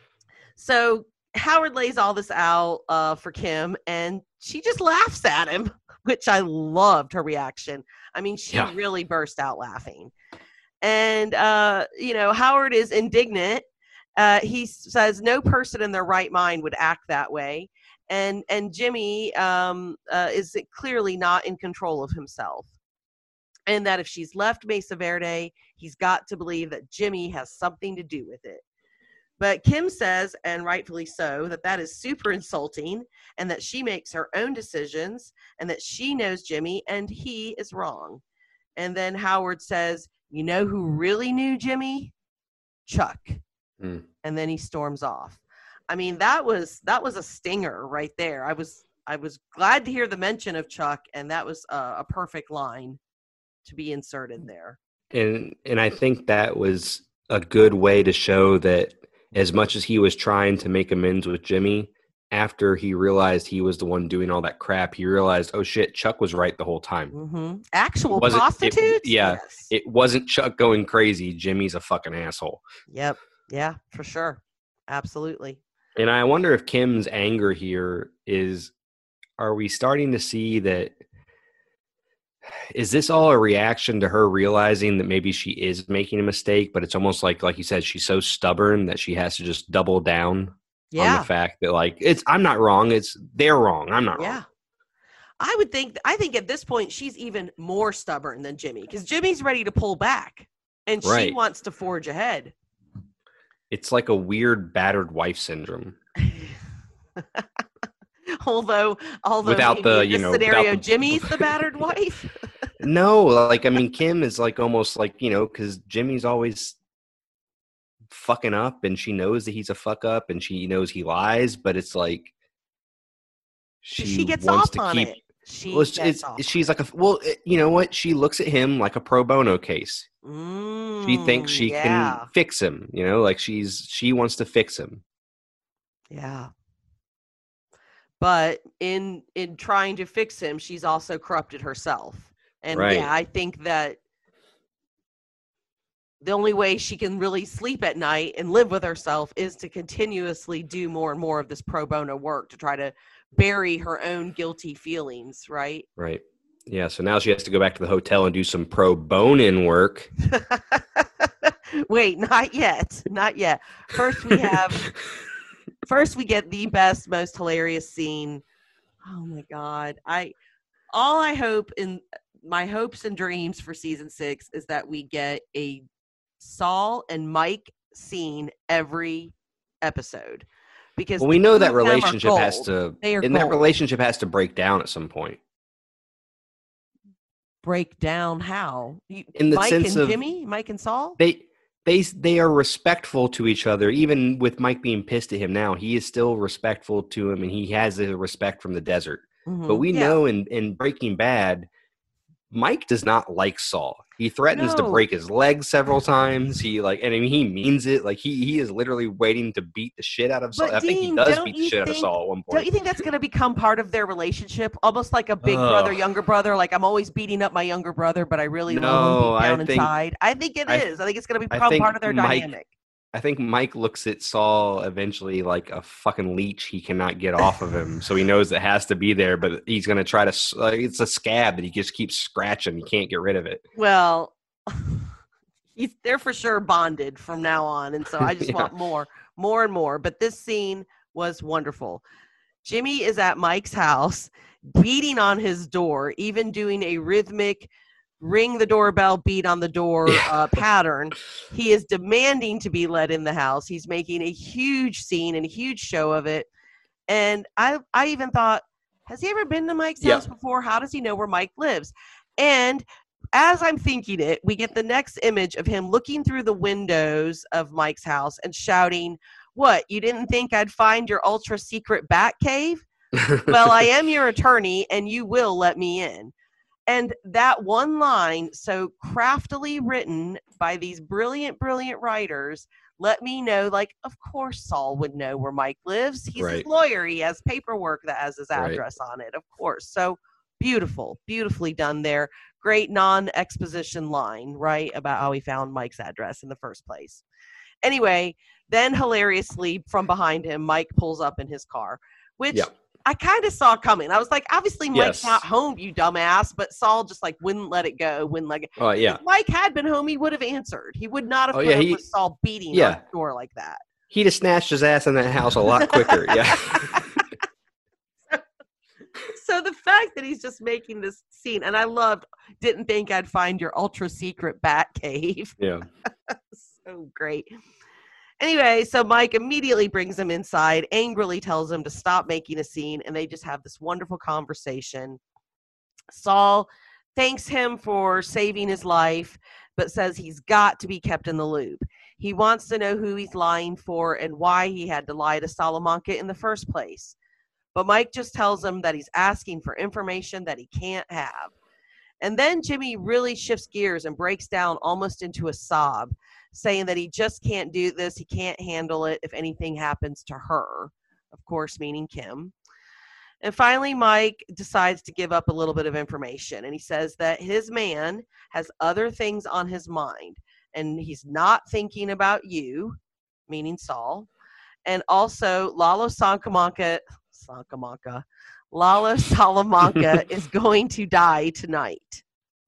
so Howard lays all this out uh, for Kim, and she just laughs at him, which I loved her reaction. I mean, she Yeah. really burst out laughing. And, uh, you know, Howard is indignant. Uh, he says no person in their right mind would act that way. And, and Jimmy um, uh, is clearly not in control of himself. And that if she's left Mesa Verde, he's got to believe that Jimmy has something to do with it. But Kim says, and rightfully so, that that is super insulting and that she makes her own decisions and that she knows Jimmy and he is wrong. And then Howard says, you know who really knew Jimmy? Chuck. Mm. And then he storms off. I mean, that was that was a stinger right there. I was I was glad to hear the mention of Chuck, and that was a, a perfect line to be inserted there. And and I think that was a good way to show that as much as he was trying to make amends with Jimmy, after he realized he was the one doing all that crap, he realized, oh shit, Chuck was right the whole time. Mm-hmm. Actual It prostitutes? It, yeah. Yes. It wasn't Chuck going crazy. Jimmy's a fucking asshole. Yep. Yeah, for sure. Absolutely. And I wonder if Kim's anger here is, are we starting to see that, is this all a reaction to her realizing that maybe she is making a mistake, but it's almost like, like you said, she's so stubborn that she has to just double down yeah. on the fact that, like, it's, I'm not wrong. It's, they're wrong. I'm not yeah. wrong. I would think, I think at this point, she's even more stubborn than Jimmy because Jimmy's ready to pull back and Right. she wants to forge ahead. It's like a weird battered wife syndrome. although, although Without the, in you this know, scenario, without the- Jimmy's the battered wife. No, like, I mean, Kim is like almost like, you know, because Jimmy's always fucking up and she knows that he's a fuck up and she knows he lies, but it's like she, she gets wants off to on keep, it. She well, it's, gets it's, off she's like a, well, it, you know what? She looks at him like a pro bono case. Mm, She thinks she yeah. can fix him, you know, like she's, she wants to fix him. Yeah. But in in trying to fix him, she's also corrupted herself. And Right. yeah, I think that the only way she can really sleep at night and live with herself is to continuously do more and more of this pro bono work to try to bury her own guilty feelings, right? Right. Yeah. So now she has to go back to the hotel and do some pro bono work. Wait, not yet. Not yet. First we have first we get the best, most hilarious scene. Oh my God. I all I hope in my hopes and dreams for season six is that we get a Saul and Mike scene every episode. Because Well, we know that relationship has to, They are and that gold. relationship has to break down at some point. Break down how? You, In the Mike sense and of- Jimmy? Mike and Saul? They, they, they are respectful to each other. Even with Mike being pissed at him now, he is still respectful to him, and he has a respect from the desert. Mhm. But we Yeah. know in, in Breaking Bad, Mike does not like Saul. He threatens to No. break his leg several times. He like, and I mean, he means it. Like he, he is literally waiting to beat the shit out of Saul. But I think he Dean, does don't beat the you shit out of think- Saul at one Don't point. you think that's going to become part of their relationship? Almost like a big Ugh. brother, younger brother. Like, I'm always beating up my younger brother, but I really love No, him I deep down think- inside. I think it I- is. I think it's going to I become think part of their Mike- dynamic. I think Mike looks at Saul eventually like a fucking leech he cannot get off of him. So he knows it has to be there, but he's going to try to, s- like, it's a scab that he just keeps scratching. He can't get rid of it. Well, he's, they're for sure bonded from now on. And so I just Yeah. want more, more and more. But this scene was wonderful. Jimmy is at Mike's house, beating on his door, even doing a rhythmic ring the doorbell, beat on the door Yeah. uh, pattern. He is demanding to be let in the house. He's making a huge scene and a huge show of it. And I, I even thought, has he ever been to Mike's Yeah. house before? How does he know where Mike lives? And as I'm thinking it, we get the next image of him looking through the windows of Mike's house and shouting, "What, you didn't think I'd find your ultra secret bat cave? Well, I am your attorney and you will let me in." And that one line, so craftily written by these brilliant, brilliant writers, let me know, like, of course Saul would know where Mike lives. He's his Right. lawyer. He has paperwork that has his Right. address on it, of course. So beautiful, beautifully done there. Great non-exposition line, right, about how he found Mike's address in the first place. Anyway, then hilariously from behind him, Mike pulls up in his car, which Yeah. I kind of saw coming. I was like, obviously Mike's Yes. not home, you dumbass, but Saul just like wouldn't let it go, wouldn't let it Oh, yeah. If Mike had been home, he would have answered. He would not have Oh, put yeah, up he- with Saul beating yeah. on the door like that. He'd have snatched his ass in that house a lot quicker. Yeah. So the fact that he's just making this scene, and I loved, didn't think I'd find your ultra secret bat cave. Yeah. So great. Anyway, so Mike immediately brings him inside, angrily tells him to stop making a scene, and they just have this wonderful conversation. Saul thanks him for saving his life, but says he's got to be kept in the loop. He wants to know who he's lying for and why he had to lie to Salamanca in the first place. But Mike just tells him that he's asking for information that he can't have. And then Jimmy really shifts gears and breaks down almost into a sob, saying that he just can't do this. He can't handle it if anything happens to her, of course, meaning Kim. And finally, Mike decides to give up a little bit of information. And he says that his man has other things on his mind. And he's not thinking about you, meaning Saul. And also, Lalo Salamanca, Salamanca, Lalo Salamanca is going to die tonight.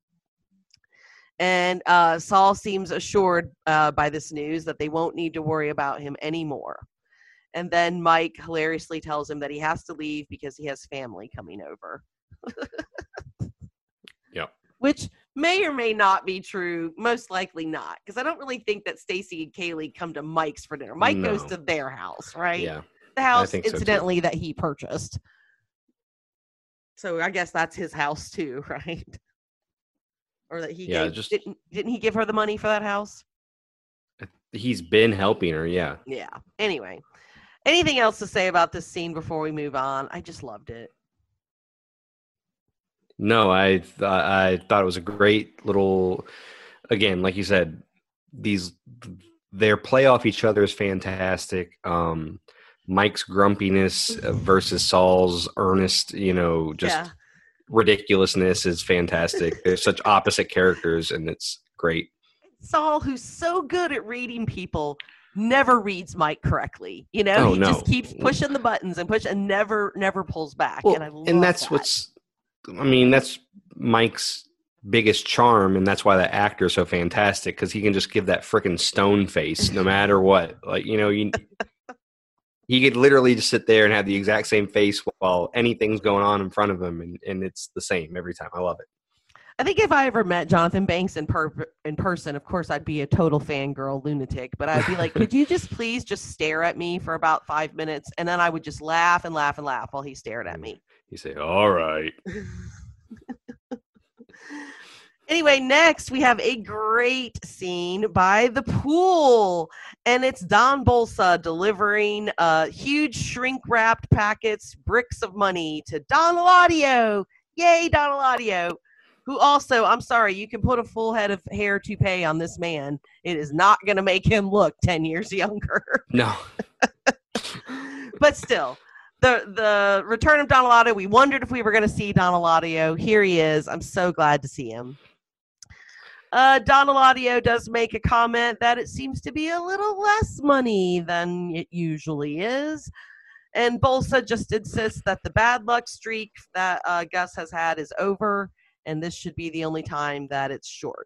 And uh, Saul seems assured uh, by this news that they won't need to worry about him anymore. And then Mike hilariously tells him that he has to leave because he has family coming over. Yeah. Which may or may not be true. Most likely not. Because I don't really think that Stacy and Kaylee come to Mike's for dinner. Mike No. goes to their house, right? Yeah. The house, think so, incidentally, too. that he purchased. So I guess that's his house too, right? Or that he Yeah, gave, just- didn't, didn't he give her the money for that house? He's been helping her, yeah. Yeah. Anyway, anything else to say about this scene before we move on? I just loved it. No, I th- I thought it was a great little. Again, like you said, these their play off each other is fantastic. Um, Mike's grumpiness versus Saul's earnest, you know, just Yeah. ridiculousness is fantastic. They're such opposite characters, and it's great. Saul, who's so good at reading people, never reads Mike correctly. You know, Oh, he no. just keeps pushing the buttons and push and never, never pulls back. Well, and I love and that's that. what's. I mean, that's Mike's biggest charm, and that's why that actor is so fantastic, because he can just give that freaking stone face no matter what. Like, you know, you he could literally just sit there and have the exact same face while anything's going on in front of him, and, and it's the same every time. I love it. I think if I ever met Jonathan Banks in per- in person, of course, I'd be a total fangirl lunatic. But I'd be like, could you just please just stare at me for about five minutes? And then I would just laugh and laugh and laugh while he stared at me. You say, all right. Anyway, next we have a great scene by the pool. And it's Don Bolsa delivering uh, huge shrink-wrapped packets, bricks of money to Don Eladio. Yay, Don Eladio. Who also, I'm sorry, you can put a full head of hair toupee on this man. It is not going to make him look ten years younger. No. But still, the the return of Don Eladio, we wondered if we were going to see Don Eladio. Here he is. I'm so glad to see him. Uh, Don Eladio does make a comment that it seems to be a little less money than it usually is. And Bolsa just insists that the bad luck streak that uh, Gus has had is over, and this should be the only time that it's short.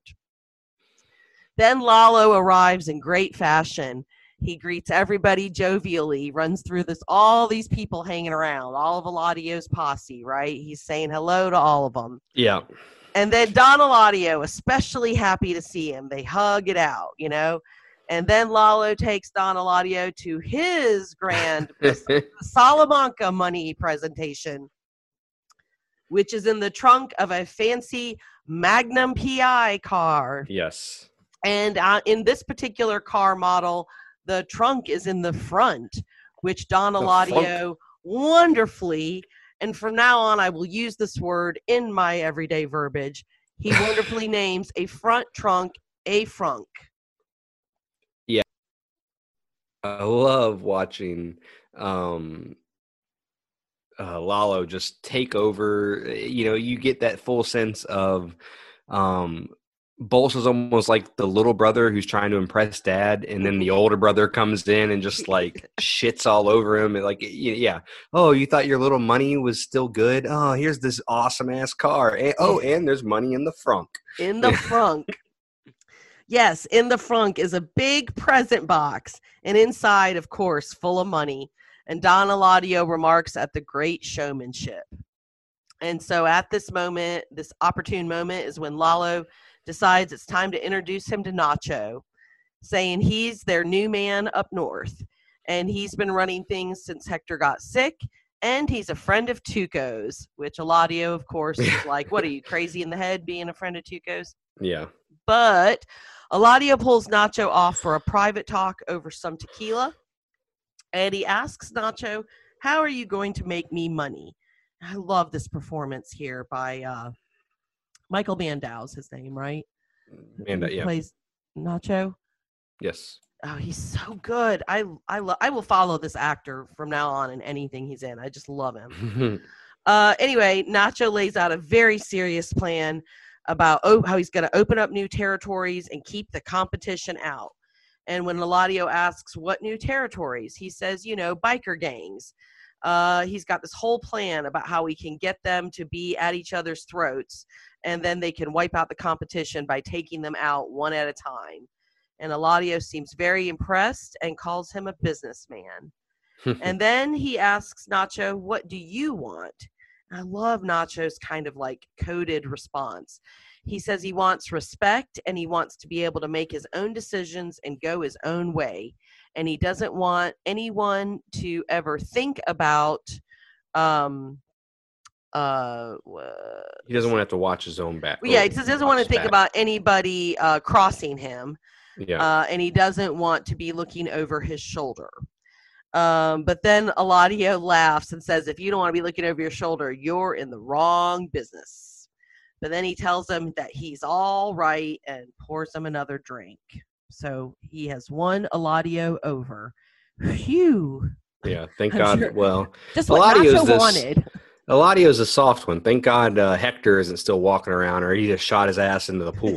Then Lalo arrives in great fashion. He greets everybody jovially, runs through this, all these people hanging around, all of Eladio's posse, right? He's saying hello to all of them. Yeah. And then Don Eladio, especially happy to see him. They hug it out, you know? And then Lalo takes Don Eladio to his grand Salamanca money presentation, which is in the trunk of a fancy Magnum P I car. Yes. And uh, in this particular car model, the trunk is in the front, which Don Eladio wonderfully, and from now on I will use this word in my everyday verbiage, he wonderfully names a front trunk a frunk. Yeah. I love watching um, uh, Lalo just take over. You know, you get that full sense of um, Bolsa's almost like the little brother who's trying to impress dad, and then the older brother comes in and just like shits all over him. And like, yeah, oh, you thought your little money was still good? Oh, here's this awesome ass car. And, oh, and there's money in the frunk. In the frunk. Yes, in the frunk is a big present box, and inside, of course, full of money. And Don Eladio remarks at the great showmanship. And so at this moment, this opportune moment is when Lalo decides it's time to introduce him to Nacho. saying he's their new man up north. And he's been running things since Hector got sick. And he's a friend of Tuco's, which Eladio, of course, is like, what are you, crazy in the head being a friend of Tuco's? Yeah. But Eladio pulls Nacho off for a private talk over some tequila. And he asks Nacho, how are you going to make me money? I love this performance here by uh, Michael Bandow's his name, right? And uh, yeah. Plays Nacho. Yes. Oh, he's so good. I I lo- I will follow this actor from now on in anything he's in. I just love him. uh, anyway, Nacho lays out a very serious plan about oh, how he's going to open up new territories and keep the competition out. And when Eladio asks what new territories, he says, you know, biker gangs. Uh, he's got this whole plan about how we can get them to be at each other's throats, and then they can wipe out the competition by taking them out one at a time. And Eladio seems very impressed and calls him a businessman. And then he asks Nacho, what do you want? And I love Nacho's kind of like coded response. He says he wants respect and he wants to be able to make his own decisions and go his own way. And he doesn't want anyone to ever think about um uh he doesn't want to have to watch his own back. Yeah, he doesn't want to think back. about anybody uh crossing him. Yeah. Uh, and he doesn't want to be looking over his shoulder. Um, but then Eladio laughs and says, if you don't want to be looking over your shoulder, you're in the wrong business. But then he tells him that he's all right and pours him another drink. So he has won Eladio over. Phew. Yeah, thank God. Sure. Well, just what Nacho this, wanted. Eladio's a soft one. Thank God uh, Hector isn't still walking around, or he just shot his ass into the pool.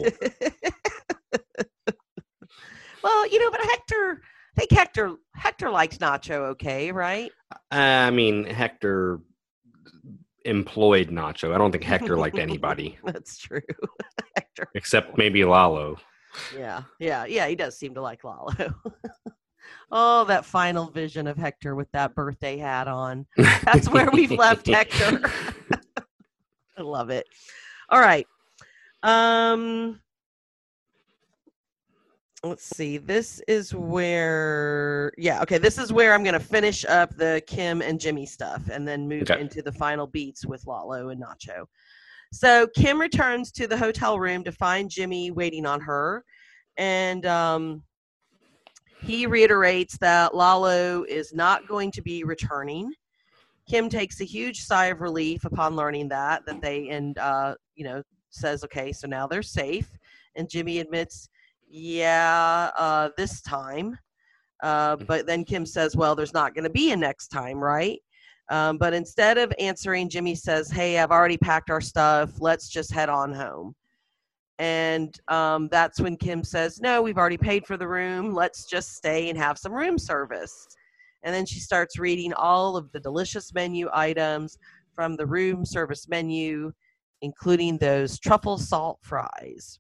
Well, you know, but Hector, I think Hector, Hector liked Nacho okay, right? I mean, Hector employed Nacho. I don't think Hector liked anybody. That's true. Hector. Except maybe Lalo. Yeah, yeah, yeah, he does seem to like Lalo. Oh, that final vision of Hector with that birthday hat on. That's where we've left Hector. I love it. All right. Um... Let's see. This is where, yeah, okay. This is where I'm going to finish up the Kim and Jimmy stuff and then move okay. into the final beats with Lalo and Nacho. So Kim returns to the hotel room to find Jimmy waiting on her. And um, he reiterates that Lalo is not going to be returning. Kim takes a huge sigh of relief upon learning that, that they, and, uh, you know, says, okay, so now they're safe. And Jimmy admits, yeah, uh, this time. Uh, but then Kim says, well, there's not going to be a next time, right? Um, but instead of answering, Jimmy says, hey, I've already packed our stuff. Let's just head on home. And um, that's when Kim says, no, we've already paid for the room. Let's just stay and have some room service. And then she starts reading all of the delicious menu items from the room service menu, including those truffle salt fries.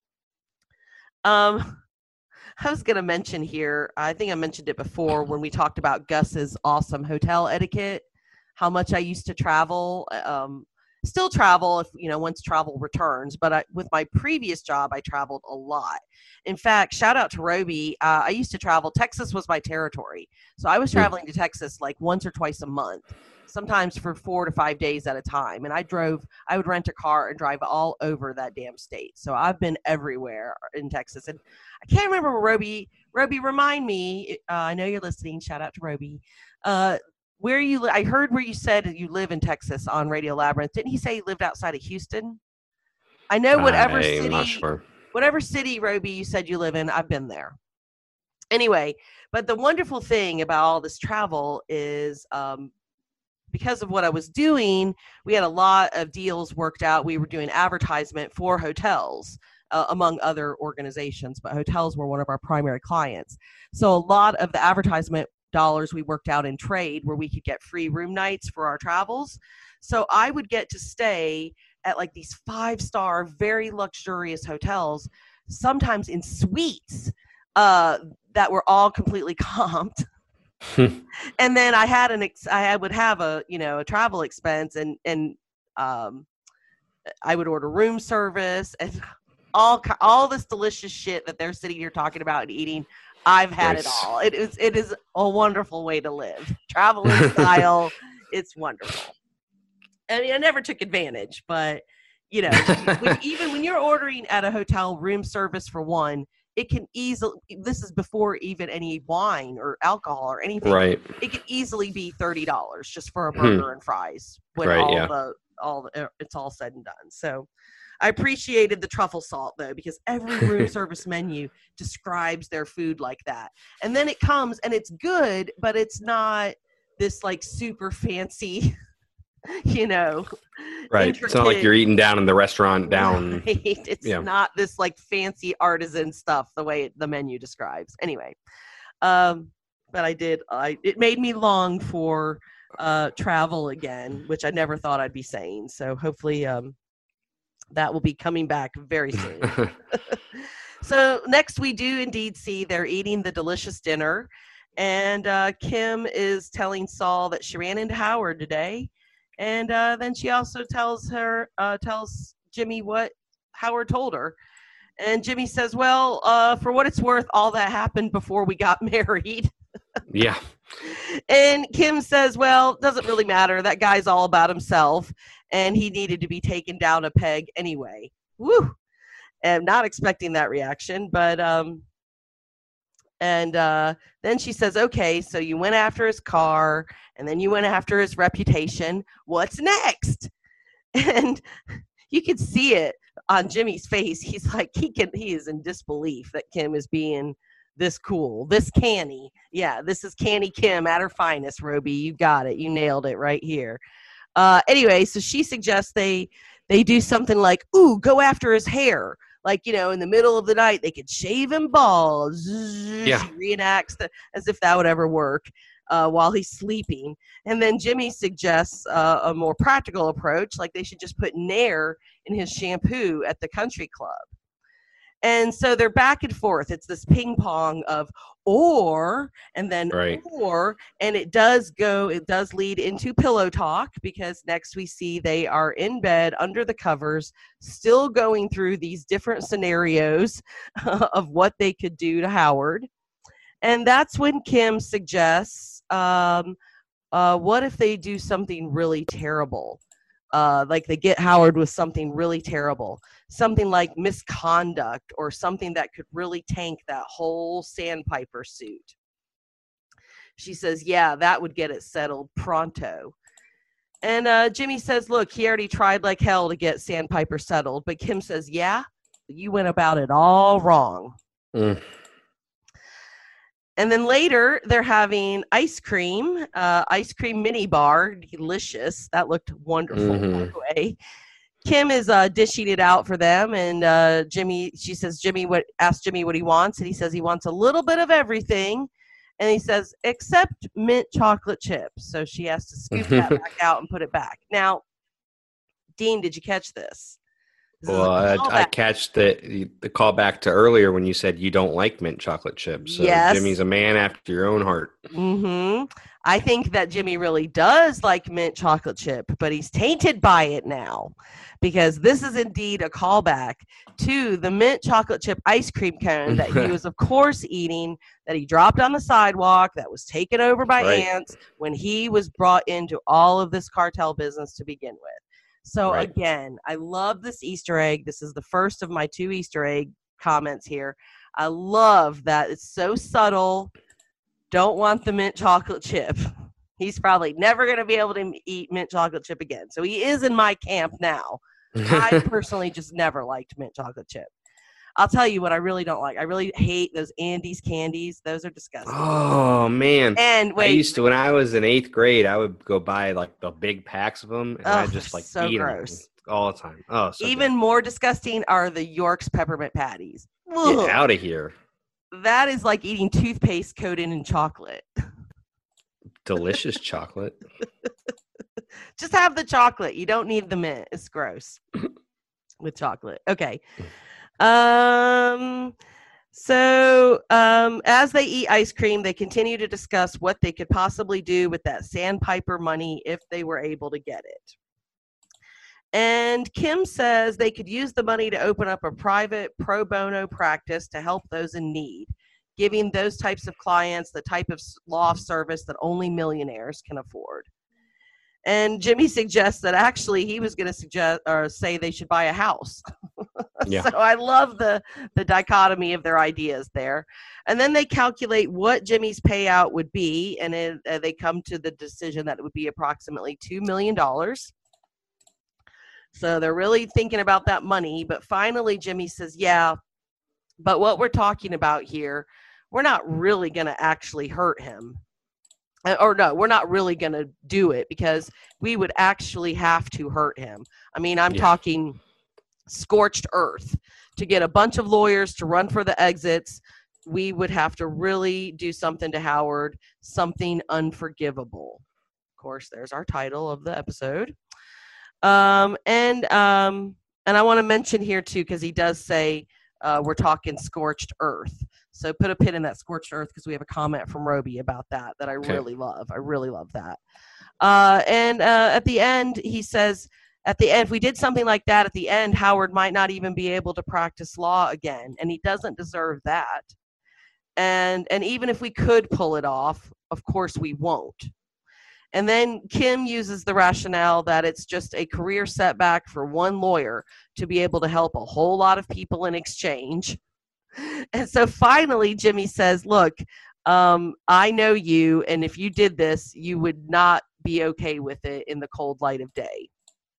Um, I was going to mention here, I think I mentioned it before when we talked about Gus's awesome hotel etiquette, how much I used to travel, um, still travel if, you know, once travel returns, but I, with my previous job, I traveled a lot. In fact, shout out to Roby. Uh, I used to travel. Texas was my territory. So I was traveling to Texas like once or twice a month, sometimes for four to five days at a time. And I drove, I would rent a car and drive all over that damn state. So I've been everywhere in Texas. And I can't remember where Roby, Roby, remind me, uh, I know you're listening. Shout out to Roby. Uh, where you, li- I heard where you said you live in Texas on Radio Labyrinth. Didn't he say he lived outside of Houston? I know whatever I'm city, not sure. whatever city, Roby, you said you live in, I've been there. Anyway, but the wonderful thing about all this travel is, um, because of what I was doing, we had a lot of deals worked out. We were doing advertisement for hotels, uh, among other organizations, but hotels were one of our primary clients. So a lot of the advertisement dollars we worked out in trade where we could get free room nights for our travels. So I would get to stay at like these five-star, very luxurious hotels, sometimes in suites uh, that were all completely comped. And then I had an, ex- I would have a, you know, a travel expense and, and, um, I would order room service and all all this delicious shit that they're sitting here talking about and eating. I've had Nice. it all. It is it is a wonderful way to live. Travel in style. It's wonderful. I mean, I never took advantage, but you know, when, even when you're ordering at a hotel room service for one, it can easily, this is before even any wine or alcohol or anything. Right. It can easily be thirty dollars just for a burger hmm. and fries when right, all yeah. the, all the, it's all said and done. So I appreciated the truffle salt though, because every room service menu describes their food like that. And then it comes and it's good, but it's not this like super fancy, you know, right. It's not like you're eating down in the restaurant down. Right. It's yeah. not this like fancy artisan stuff the way the menu describes. Anyway, um, but I did. I it made me long for uh, travel again, which I never thought I'd be saying. So hopefully, um, that will be coming back very soon. So next, we do indeed see they're eating the delicious dinner, and uh, Kim is telling Saul that she ran into Howard today. And uh, then she also tells her, uh, tells Jimmy what Howard told her. And Jimmy says, well, uh, for what it's worth, all that happened before we got married. Yeah. And Kim says, well, doesn't really matter. That guy's all about himself. And he needed to be taken down a peg anyway. Woo. And not expecting that reaction. But, um, and uh, then she says, okay, so you went after his car, and then you went after his reputation. What's next? And you can see it on Jimmy's face. He's like, he can, he is in disbelief that Kim is being this cool, this canny. Yeah, this is canny Kim at her finest, Roby. You got it. You nailed it right here. Uh, anyway, so she suggests they they do something like, ooh, go after his hair. Like, you know, in the middle of the night, they could shave him bald. Yeah. She reenacts the, as if that would ever work uh, while he's sleeping. And then Jimmy suggests uh, a more practical approach, like they should just put Nair in his shampoo at the country club. And so they're back and forth. It's this ping pong of or, and then right. or, and it does go, it does lead into pillow talk, because next we see they are in bed under the covers, still going through these different scenarios of what they could do to Howard. And that's when Kim suggests, um, uh, what if they do something really terrible? Uh, like they get Howard with something really terrible, something like misconduct or something that could really tank that whole Sandpiper suit. She says, yeah, that would get it settled pronto. And uh, Jimmy says, look, he already tried like hell to get Sandpiper settled. But Kim says, yeah, you went about it all wrong. Mm. And then later, they're having ice cream, uh, ice cream mini bar, delicious. That looked wonderful, mm-hmm. by the way. Kim is uh, dishing it out for them, and uh, Jimmy, she says, Jimmy, what? Ask Jimmy what he wants, and he says he wants a little bit of everything, and he says, except mint chocolate chips. So she has to scoop that back out and put it back. Now, Dean, did you catch this? This well, I, I catch the the call back to earlier when you said you don't like mint chocolate chips. So yes. Jimmy's a man after your own heart. Mm-hmm. I think that Jimmy really does like mint chocolate chip, but he's tainted by it now, because this is indeed a callback to the mint chocolate chip ice cream cone that he was, of course, eating, that he dropped on the sidewalk, that was taken over by right. ants when he was brought into all of this cartel business to begin with. So right. again, I love this Easter egg. This is the first of my two Easter egg comments here. I love that it's so subtle. Don't want the mint chocolate chip. He's probably never going to be able to eat mint chocolate chip again. So he is in my camp now. I personally just never liked mint chocolate chip. I'll tell you what I really don't like. I really hate those Andes candies. Those are disgusting. Oh, man. And wait. I used to, when I was in eighth grade, I would go buy like the big packs of them. And oh, I just like so eat gross. them all the time. Oh, so Even good. more disgusting are the York's peppermint patties. Ugh. Get out of here. That is like eating toothpaste coated in chocolate. Delicious chocolate. Just have the chocolate. You don't need the mint. It's gross with chocolate. Okay. Um, so um, as they eat ice cream, they continue to discuss what they could possibly do with that Sandpiper money if they were able to get it. And Kim says they could use the money to open up a private pro bono practice to help those in need, giving those types of clients the type of law service that only millionaires can afford. And Jimmy suggests that actually he was going to suggest or say they should buy a house. Yeah. So I love the, the dichotomy of their ideas there. And then they calculate what Jimmy's payout would be, and it, uh, they come to the decision that it would be approximately two million dollars. So they're really thinking about that money. But finally, Jimmy says, yeah, but what we're talking about here, we're not really going to actually hurt him. Or no, we're not really going to do it because we would actually have to hurt him. I mean, I'm yeah. talking scorched earth. To get a bunch of lawyers to run for the exits, we would have to really do something to Howard, something unforgivable. Of course, there's our title of the episode. Um, and um, and I want to mention here, too, because he does say uh, we're talking scorched earth. So put a pin in that scorched earth because we have a comment from Roby about that that I okay. really love. I really love that. Uh, and uh, at the end, he says, at the end, if we did something like that at the end, Howard might not even be able to practice law again. And he doesn't deserve that. And, and even if we could pull it off, of course we won't. And then Kim uses the rationale that it's just a career setback for one lawyer to be able to help a whole lot of people in exchange. And so finally, Jimmy says, look, um, I know you, and if you did this, you would not be okay with it in the cold light of day.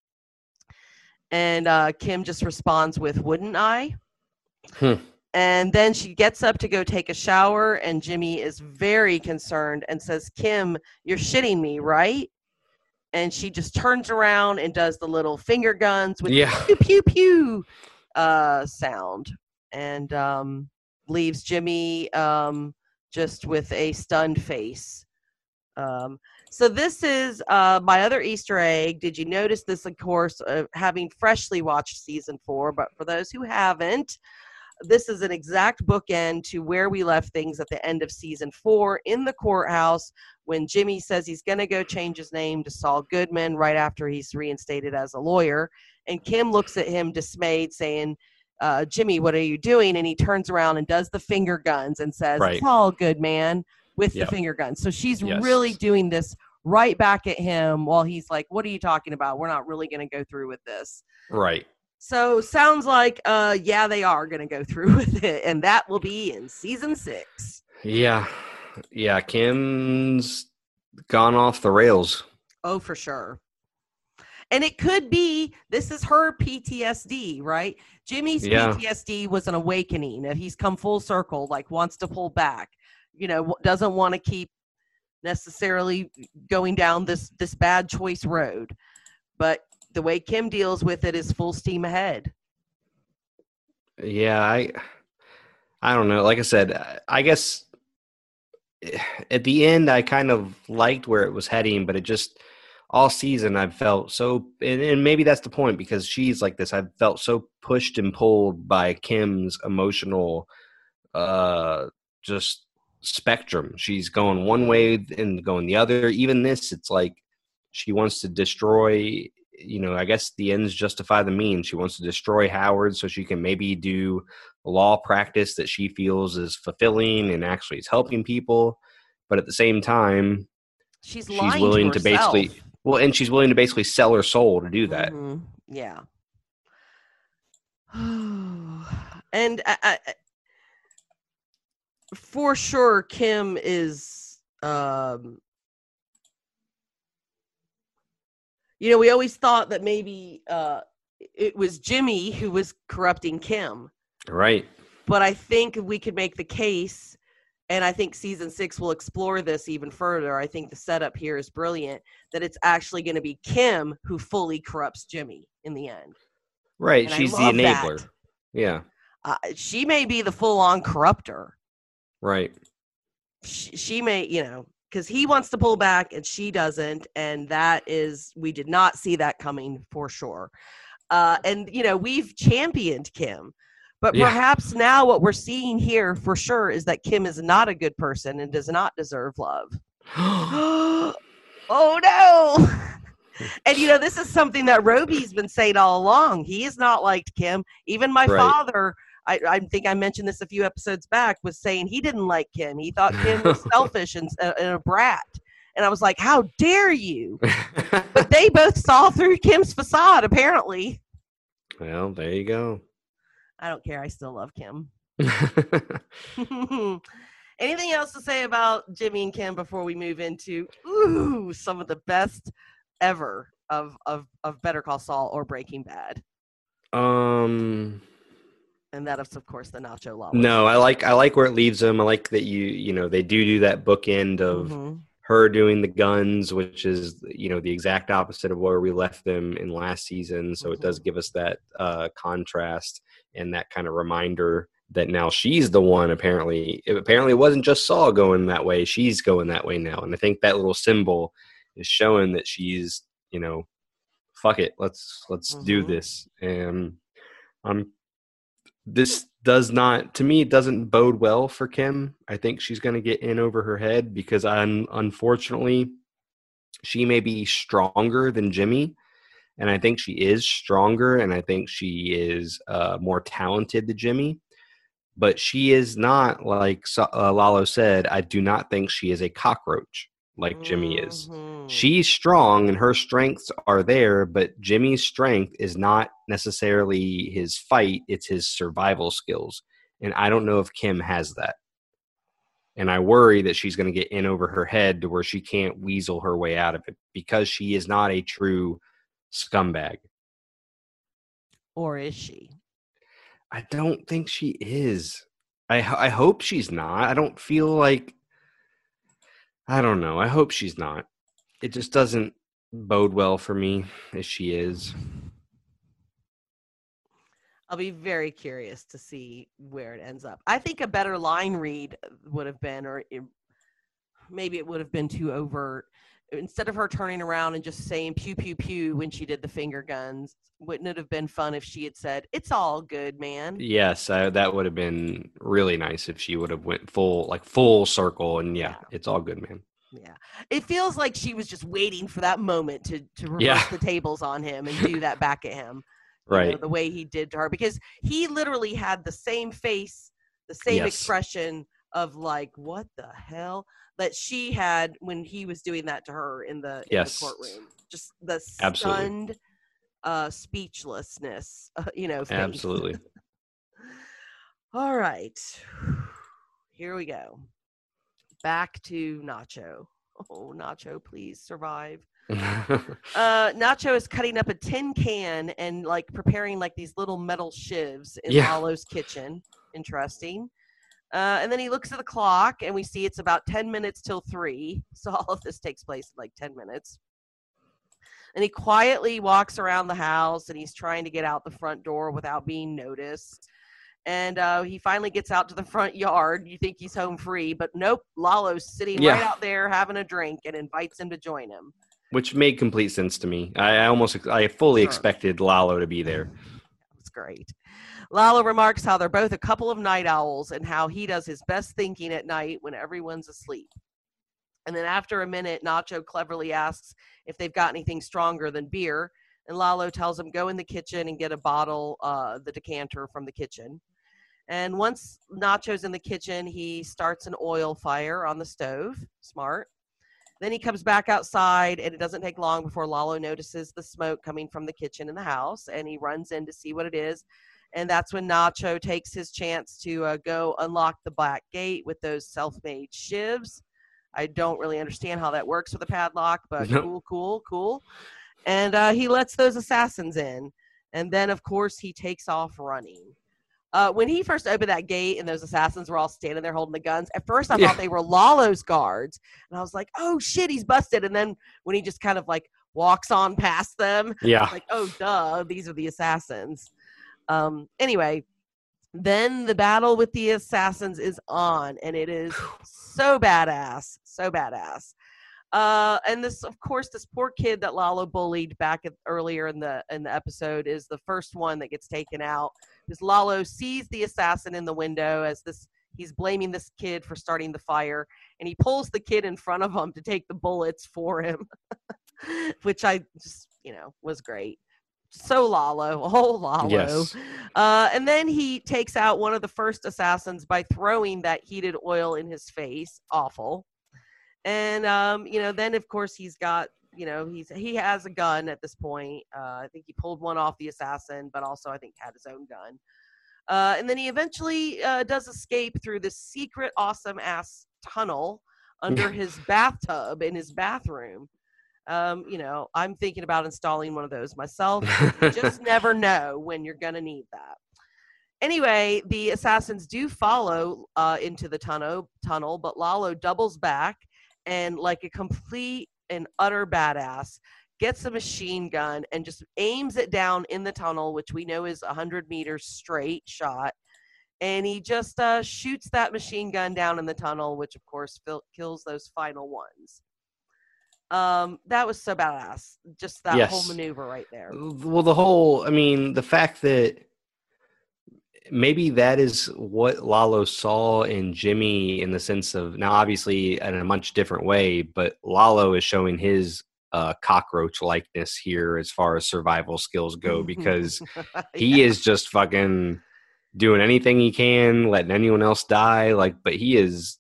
And uh, Kim just responds with, wouldn't I? Hmm. And then she gets up to go take a shower, and Jimmy is very concerned and says, Kim, you're shitting me, right? And she just turns around and does the little finger guns with yeah. the pew, pew, pew uh, sound. And um, leaves Jimmy um, just with a stunned face. Um, so this is uh, my other Easter egg. Did you notice this, of course, uh, having freshly watched season four? But for those who haven't, this is an exact bookend to where we left things at the end of season four in the courthouse when Jimmy says he's going to go change his name to Saul Goodman right after he's reinstated as a lawyer. And Kim looks at him dismayed, saying, Uh, Jimmy, what are you doing? And he turns around and does the finger guns and says, right. It's all good, man, with yep. the finger guns. So she's yes. really doing this right back at him while he's like, what are you talking about? We're not really going to go through with this. Right. So sounds like, uh, yeah, they are going to go through with it. And that will be in season six. Yeah. Yeah. Kim's gone off the rails. Oh, for sure. And it could be, this is her P T S D, right? Jimmy's yeah. P T S D was an awakening, that he's come full circle, like wants to pull back, you know, doesn't want to keep necessarily going down this, this bad choice road. But the way Kim deals with it is full steam ahead. Yeah, I, I don't know. Like I said, I guess at the end, I kind of liked where it was heading, but it just, all season I've felt so, and, and maybe that's the point because she's like this. I've felt so pushed and pulled by Kim's emotional, uh, just spectrum. She's going one way and going the other. Even this, it's like she wants to destroy, you know, I guess the ends justify the means. She wants to destroy Howard so she can maybe do law practice that she feels is fulfilling and actually is helping people. But at the same time, she's, she's willing to, to basically, well, and she's willing to basically sell her soul to do that. Mm-hmm. Yeah. And I, I, for sure, Kim is, um, you know, we always thought that maybe uh, it was Jimmy who was corrupting Kim. Right. But I think we could make the case, and I think season six will explore this even further. I think the setup here is brilliant, that it's actually going to be Kim who fully corrupts Jimmy in the end. Right. And she's the enabler. That. Yeah. Uh, she may be the full-on corruptor. Right. She, she may, you know, because he wants to pull back and she doesn't. And that is, we did not see that coming for sure. Uh, and, you know, we've championed Kim. But yeah. perhaps now what we're seeing here for sure is that Kim is not a good person and does not deserve love. Oh, no. And, you know, this is something that Roby's been saying all along. He has not liked Kim. Even my Right. father, I, I think I mentioned this a few episodes back, was saying he didn't like Kim. He thought Kim was selfish and, uh, and a brat. And I was like, how dare you? But they both saw through Kim's facade, apparently. Well, there you go. I don't care. I still love Kim. Anything else to say about Jimmy and Kim before we move into ooh, some of the best ever of, of, of Better Call Saul or Breaking Bad? Um, and that is, of course, the Nacho Lala. No, I like I like where it leaves them. I like that you you know they do do that bookend of mm-hmm. her doing the guns, which is you know the exact opposite of where we left them in last season. So mm-hmm. it does give us that uh, contrast and that kind of reminder that now she's the one. Apparently, it, apparently it wasn't just Saul going that way; she's going that way now. And I think that little symbol is showing that she's you know, fuck it, let's let's mm-hmm. do this. And um, this does not, to me, it doesn't bode well for Kim. I think she's going to get in over her head because un- unfortunately, she may be stronger than Jimmy. And I think she is stronger, and I think she is uh, more talented than Jimmy. But she is not, like uh, Lalo said, I do not think she is a cockroach like mm-hmm. Jimmy is. She's strong, and her strengths are there, but Jimmy's strength is not necessarily his fight, it's his survival skills. And I don't know if Kim has that. And I worry that she's going to get in over her head to where she can't weasel her way out of it because she is not a true scumbag. Or is she? I don't think she is. I I hope she's not. I don't feel like, I don't know. I hope she's not. It just doesn't bode well for me if she is. I'll be very curious to see where it ends up. I think a better line read would have been, or it, maybe it would have been too overt. Instead of her turning around and just saying pew, pew, pew when she did the finger guns, wouldn't it have been fun if she had said, it's all good, man? Yes, I, that would have been really nice if she would have went full, like full circle and yeah, yeah. It's all good, man. Yeah. It feels like she was just waiting for that moment to, to reverse yeah. the tables on him and do that back at him. Right. Know, the way he did to her, because he literally had the same face, the same yes. expression of like, what the hell that she had when he was doing that to her in the, in yes. the courtroom. Just the Absolutely. stunned uh, speechlessness, uh, you know. Face. Absolutely. All right. Here we go. Back to Nacho. Oh, Nacho, please survive. uh, Nacho is cutting up a tin can and like preparing like these little metal shivs in yeah. Lalo's kitchen. Interesting. Uh, and then he looks at the clock and we see it's about ten minutes till three. So all of this takes place in like ten minutes. And he quietly walks around the house and he's trying to get out the front door without being noticed. And uh, he finally gets out to the front yard. You think he's home free, but nope. Lalo's sitting yeah. right out there having a drink and invites him to join him. Which made complete sense to me. I, I almost, I fully sure. expected Lalo to be there. That's great. Lalo remarks how they're both a couple of night owls and how he does his best thinking at night when everyone's asleep. And then after a minute, Nacho cleverly asks if they've got anything stronger than beer. And Lalo tells him, go in the kitchen and get a bottle, uh, the decanter from the kitchen. And once Nacho's in the kitchen, he starts an oil fire on the stove. Smart. Then he comes back outside, and it doesn't take long before Lalo notices the smoke coming from the kitchen in the house, and he runs in to see what it is. And that's when Nacho takes his chance to uh, go unlock the back gate with those self-made shivs. I don't really understand how that works with a padlock, but nope. cool, cool, cool. And uh, he lets those assassins in. And then, of course, he takes off running. Uh, when he first opened that gate and those assassins were all standing there holding the guns, at first I yeah. thought they were Lalo's guards. And I was like, oh, shit, he's busted. And then when he just kind of like walks on past them, yeah. I was like, oh, duh, these are the assassins. Um, anyway, then the battle with the assassins is on, and it is so badass, so badass. Uh, and this, of course, this poor kid that Lalo bullied back at, earlier in the in the episode is the first one that gets taken out. Because Lalo sees the assassin in the window as this, he's blaming this kid for starting the fire, and he pulls the kid in front of him to take the bullets for him. which I just, you know, was great. So Lalo, oh Lalo. Yes. Uh, and then he takes out one of the first assassins by throwing that heated oil in his face. Awful. And, um, you know, then, of course, he's got, you know, he's he has a gun at this point. Uh, I think he pulled one off the assassin, but also I think had his own gun. Uh, and then he eventually uh, does escape through this secret, awesome-ass tunnel under his bathtub in his bathroom. Um, you know, I'm thinking about installing one of those myself. You just never know when you're going to need that. Anyway, the assassins do follow uh, into the tunnel, tunnel, but Lalo doubles back and, like a complete and utter badass, gets a machine gun and just aims it down in the tunnel, which we know is one hundred meters straight shot. And he just uh, shoots that machine gun down in the tunnel, which, of course, fil- kills those final ones. Um, that was so badass. Just that Yes. whole maneuver right there. Well, the whole, I mean, the fact that maybe that is what Lalo saw in Jimmy in the sense of, now obviously in a much different way, but Lalo is showing his uh, cockroach likeness here as far as survival skills go, because he Yeah. is just fucking doing anything he can, letting anyone else die. Like, but he is,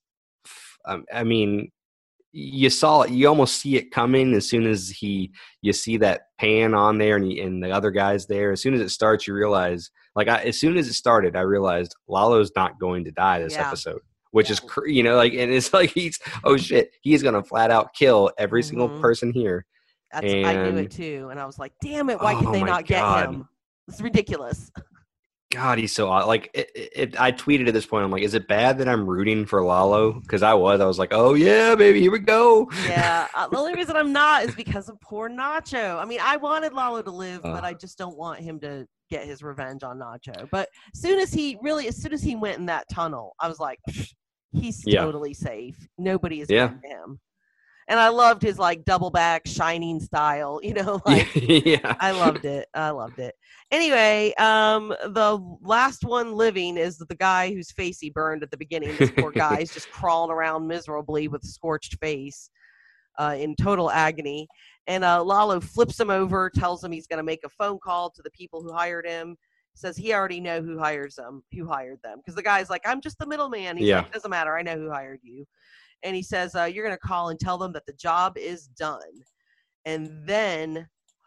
um, I mean, you saw it, you almost see it coming as soon as he, you see that pan on there and, he, and the other guys there. As soon as it starts, you realize, like, I, as soon as it started, I realized Lalo's not going to die this Yeah. episode, which Yeah. is, cr- you know, like, and it's like he's, oh shit, he's going to flat out kill every single Mhm. person here. That's, I knew And- it too. And I was like, damn it, why Oh could they my not get God. him? It's ridiculous. God, he's so odd. Like, it, it, I tweeted at this point, I'm like, is it bad that I'm rooting for Lalo? Because I was. I was like, oh, yeah, baby, here we go. Yeah. Uh, the only reason I'm not is because of poor Nacho. I mean, I wanted Lalo to live, Uh. but I just don't want him to get his revenge on Nacho. But as soon as he really, as soon as he went in that tunnel, I was like, he's Yeah. totally safe. Nobody is Yeah. getting to him. And I loved his like double back shining style, you know, like yeah. I loved it. I loved it. Anyway, um, the last one living is the guy whose face he burned at the beginning. This poor guy is just crawling around miserably with a scorched face, uh, in total agony. And uh, Lalo flips him over, tells him he's going to make a phone call to the people who hired him. Says he already know who hires them, who hired them, because the guy's like, I'm just the middleman. He's Yeah. like, doesn't matter. I know who hired you. And he says, uh, you're going to call and tell them that the job is done. And then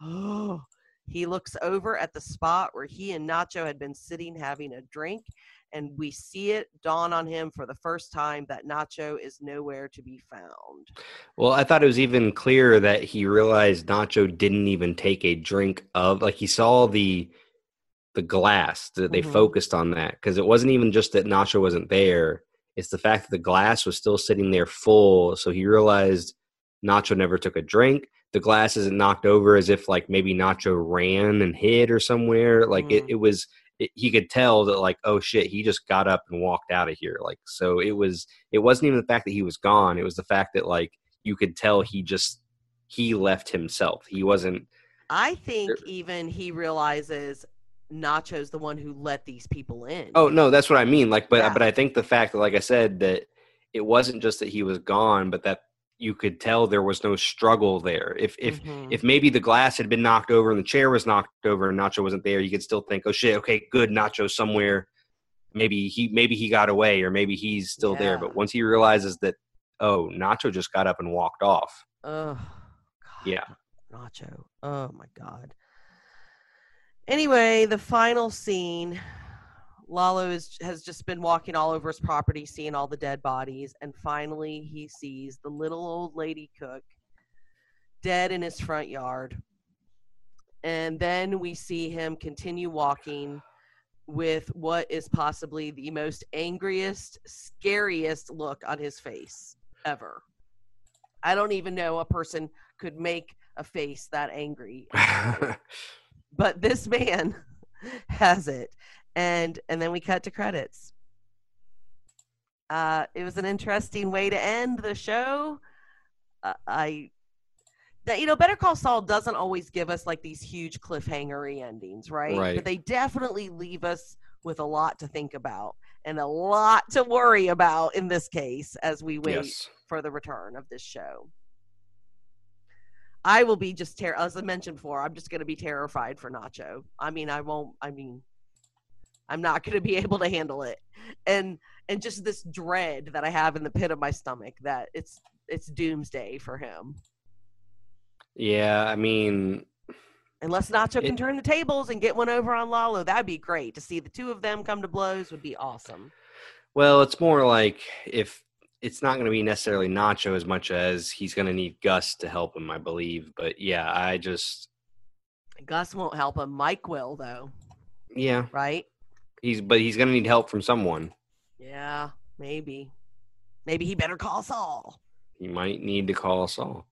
oh, he looks over at the spot where he and Nacho had been sitting having a drink. And we see it dawn on him for the first time that Nacho is nowhere to be found. Well, I thought it was even clearer that he realized Nacho didn't even take a drink of, like, he saw the the glass, that they Mhm. focused on that, because it wasn't even just that Nacho wasn't there. It's the fact that the glass was still sitting there full. So he realized Nacho never took a drink. The glass isn't knocked over as if like maybe Nacho ran and hid or somewhere. Like it, Mm. it was, it, he could tell that like, oh shit, he just got up and walked out of here. Like, so it was, it wasn't even the fact that he was gone. It was the fact that like, you could tell he just, he left himself. He wasn't. I think even he realizes Nacho's the one who let these people in. Oh no, that's what I mean. Like, but Yeah. but I think the fact that, like I said, that it wasn't just that he was gone, but that you could tell there was no struggle there. If if Mhm. if maybe the glass had been knocked over and the chair was knocked over and Nacho wasn't there, you could still think, oh shit, okay, good, Nacho's somewhere. Maybe he maybe he got away, or maybe he's still there. Yeah. But once he realizes that, oh, Nacho just got up and walked off. Oh, God. Yeah. Nacho. Oh, my God. Anyway, the final scene, Lalo is, has just been walking all over his property, seeing all the dead bodies, and finally he sees the little old lady cook dead in his front yard. And then we see him continue walking with what is possibly the most angriest, scariest look on his face ever. I don't even know a person could make a face that angry. But this man has it. And and then we cut to credits. Uh, it was an interesting way to end the show. Uh, I, that, you know, Better Call Saul doesn't always give us like these huge cliffhangery endings, right? Right. But they definitely leave us with a lot to think about and a lot to worry about in this case as we wait Yes. for the return of this show. I will be just ter- as I mentioned before, I'm just going to be terrified for Nacho. I mean, I won't. I mean, I'm not going to be able to handle it, and and just this dread that I have in the pit of my stomach that it's it's doomsday for him. Yeah, I mean, unless Nacho it, can turn the tables and get one over on Lalo, that'd be great. To see the two of them come to blows would be awesome. Well, it's more like if it's not going to be necessarily Nacho as much as he's going to need Gus to help him, I believe. But yeah, I just Gus won't help him. Mike will, though. Yeah, right. He's but he's going to need help from someone. Yeah, maybe. Maybe he better call Saul. He might need to call Saul.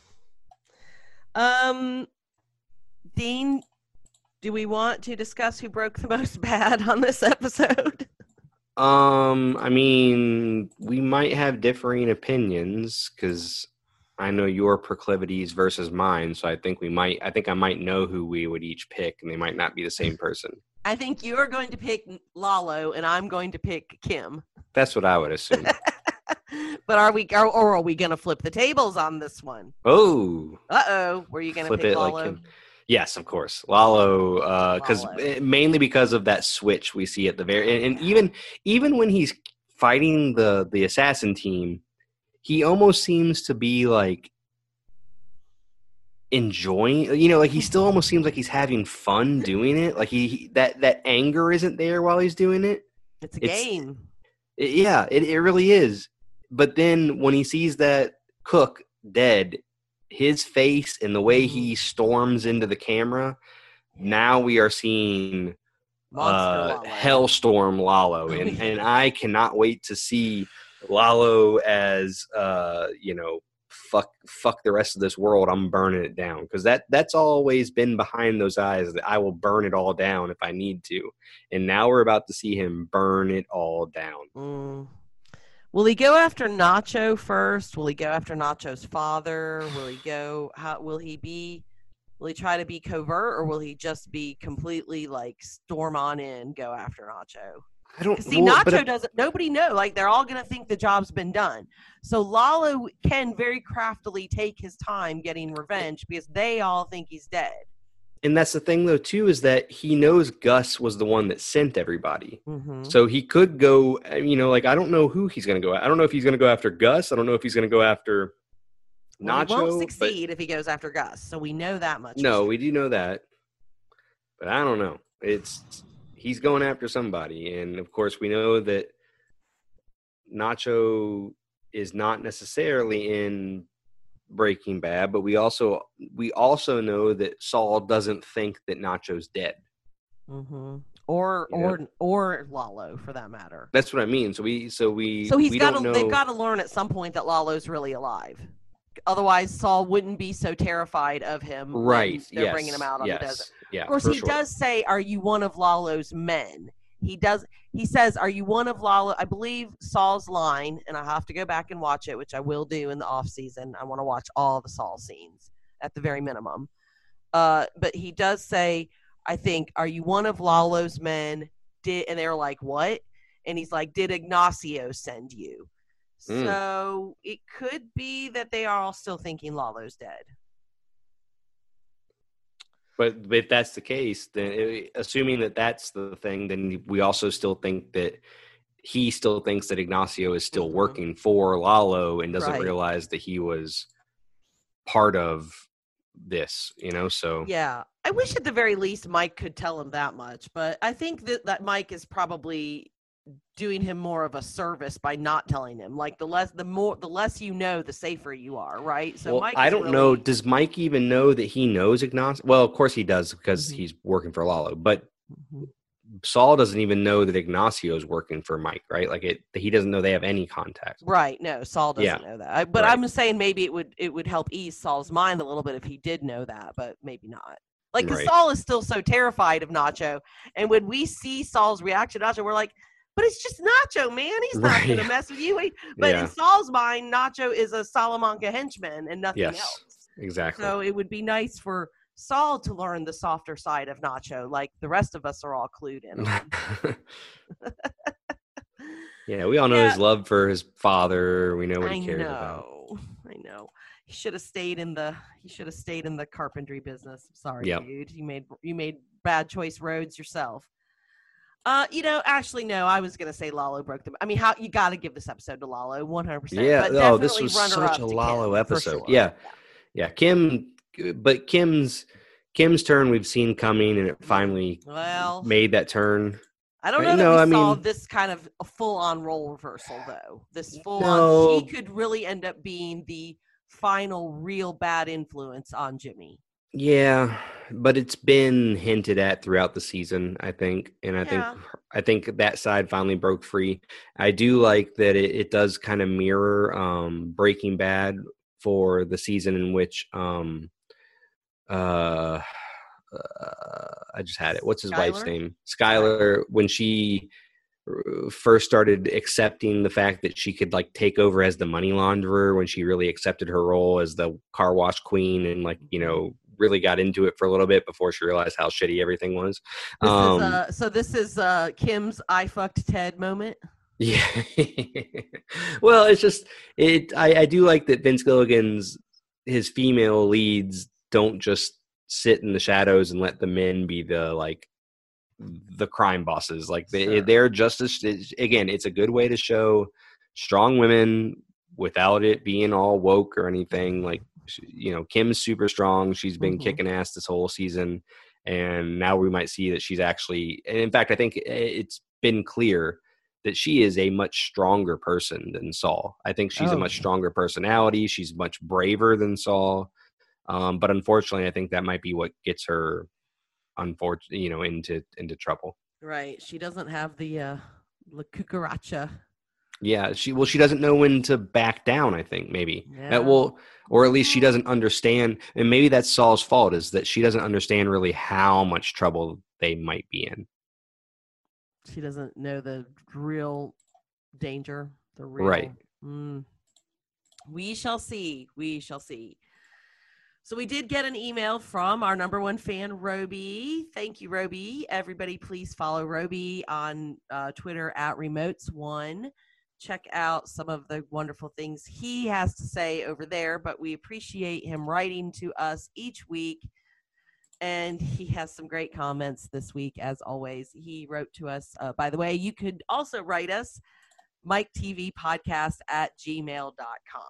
um, Dean, do we want to discuss who broke the most bad on this episode? Um, I mean, we might have differing opinions because I know your proclivities versus mine. So I think we might, I think I might know who we would each pick, and they might not be the same person. I think you're going to pick Lalo, and I'm going to pick Kim. That's what I would assume. But are we, or, or are we going to flip the tables on this one? Oh. Uh-oh. Were you going to pick Lalo? Like Yes, of course. Lalo, because uh, mainly because of that switch we see at the very and, and even even when he's fighting the the assassin team, he almost seems to be like enjoying. You know, like he still almost seems like he's having fun doing it. Like he, he that that anger isn't there while he's doing it. It's a it's, game. It, yeah, it it really is. But then when he sees that Cook dead, his face and the way he storms into the camera, now we are seeing uh, Lalo. Hellstorm Lalo. And, and I cannot wait to see Lalo as, uh, you know, fuck fuck the rest of this world. I'm burning it down. Because that, that's always been behind those eyes, that I will burn it all down if I need to. And now we're about to see him burn it all down. Mm. Will he go after Nacho first? Will he go after Nacho's father? Will he go, how will he be, will he try to be covert, or will he just be completely like storm on in, go after Nacho? I don't see. well, Nacho it, doesn't, nobody know, like they're all going to think the job's been done. So Lalo can very craftily take his time getting revenge because they all think he's dead. And that's the thing, though, too, is that he knows Gus was the one that sent everybody. Mm-hmm. So he could go, you know, like, I don't know who he's going to go at. I don't know if he's going to go after Gus. I don't know if he's going to go after well, Nacho. He won't succeed if he goes after Gus. So we know that much. No, we do know that. But I don't know. It's he's going after somebody. And, of course, we know that Nacho is not necessarily in Breaking Bad, but we also we also know that Saul doesn't think that Nacho's dead, mm-hmm. or you or know? or Lalo for that matter. That's what I mean. So we so we so he's got to know... they've got to learn at some point that Lalo's really alive. Otherwise, Saul wouldn't be so terrified of him. Right? They're yes. bringing him out on yes. the desert. Yeah. Of course, he sure. does say, "Are you one of Lalo's men?" He does. He says, "Are you one of Lalo?" I believe Saul's line, and I have to go back and watch it, which I will do in the off season. I want to watch all the Saul scenes at the very minimum. Uh, but he does say, "I think, are you one of Lalo's men?" Did and they're like, "What?" And he's like, "Did Ignacio send you?" Mm. So it could be that they are all still thinking Lalo's dead. But if that's the case, then assuming that that's the thing, then we also still think that he still thinks that Ignacio is still mm-hmm. working for Lalo and doesn't right. realize that he was part of this, you know, so. Yeah. I wish at the very least Mike could tell him that much, but I think that, that Mike is probably doing him more of a service by not telling him. Like the less the more the less you know, the safer you are, right? So well, Mike I don't really... know. Does Mike even know that he knows Ignacio? Well, of course he does because mm-hmm. he's working for Lalo. But mm-hmm. Saul doesn't even know that Ignacio is working for Mike, right? Like it, he doesn't know they have any contact. Right? No, Saul doesn't yeah. know that. I, but right. I'm saying maybe it would it would help ease Saul's mind a little bit if he did know that, but maybe not. Like, because right. Saul is still so terrified of Nacho, and when we see Saul's reaction to Nacho, we're like, but it's just Nacho, man. He's not right. going to mess with you. But yeah. in Saul's mind, Nacho is a Salamanca henchman and nothing yes, else. Exactly. So it would be nice for Saul to learn the softer side of Nacho, like the rest of us are all clued in on. Yeah, we all know yeah. his love for his father. We know what he I cares know. about. I know. he should have stayed in the he should have stayed in the carpentry business. Sorry, Yep. dude. You made you made bad choice roads yourself. Uh, you know, actually, no. I was gonna say Lalo broke them. I mean, how you got to give this episode to Lalo, one hundred percent. Yeah. But Oh, this definitely was runner such up a to Lalo Kim, for episode. sure. Yeah. Yeah. Kim, but Kim's Kim's turn we've seen coming, and it finally Well, made that turn. I don't Uh, know that no, we I saw mean- this kind of a full-on role reversal, though. This full-on, No. she could really end up being the final real bad influence on Jimmy. Yeah, but it's been hinted at throughout the season, I think, and I Yeah. think I think that side finally broke free. I do like that it, it does kind of mirror um, Breaking Bad for the season in which um, uh, uh, I just had it. What's his wife's Skylar? name? Skylar. When she uh, first started accepting the fact that she could like take over as the money launderer, when she really accepted her role as the car wash queen, and like you know really got into it for a little bit before she realized how shitty everything was. This Um, is uh, so this is uh, Kim's "I fucked Ted" moment. yeah. Well, it's just it. I, I do like that Vince Gilligan's his female leads don't just sit in the shadows and let the men be the like the crime bosses. Like they, Sure. they're just as again, it's a good way to show strong women without it being all woke or anything. Like you know, Kim's super strong. She's been Mhm. kicking ass this whole season, and now we might see that she's actually. And in fact, I think it's been clear that she is a much stronger person than Saul. I think she's Oh, a much yeah. stronger personality. She's much braver than Saul. Um, but unfortunately, I think that might be what gets her, unfortunately, you know, into into trouble. Right. She doesn't have the uh, La Cucaracha. Yeah, she well, she doesn't know when to back down. I think maybe Yeah. that will, or at least she doesn't understand. And maybe that's Saul's fault is that she doesn't understand really how much trouble they might be in. She doesn't know the real danger. The real. Right. Mm. We shall see. We shall see. So we did get an email from our number one fan, Roby. Thank you, Roby. Everybody, please follow Roby on uh, Twitter at Remotes One. Check out some of the wonderful things he has to say over there. But we appreciate him writing to us each week. And he has some great comments this week, as always. He wrote to us. Uh, by the way, you could also write us, Mike T V Podcast at gmail dot com.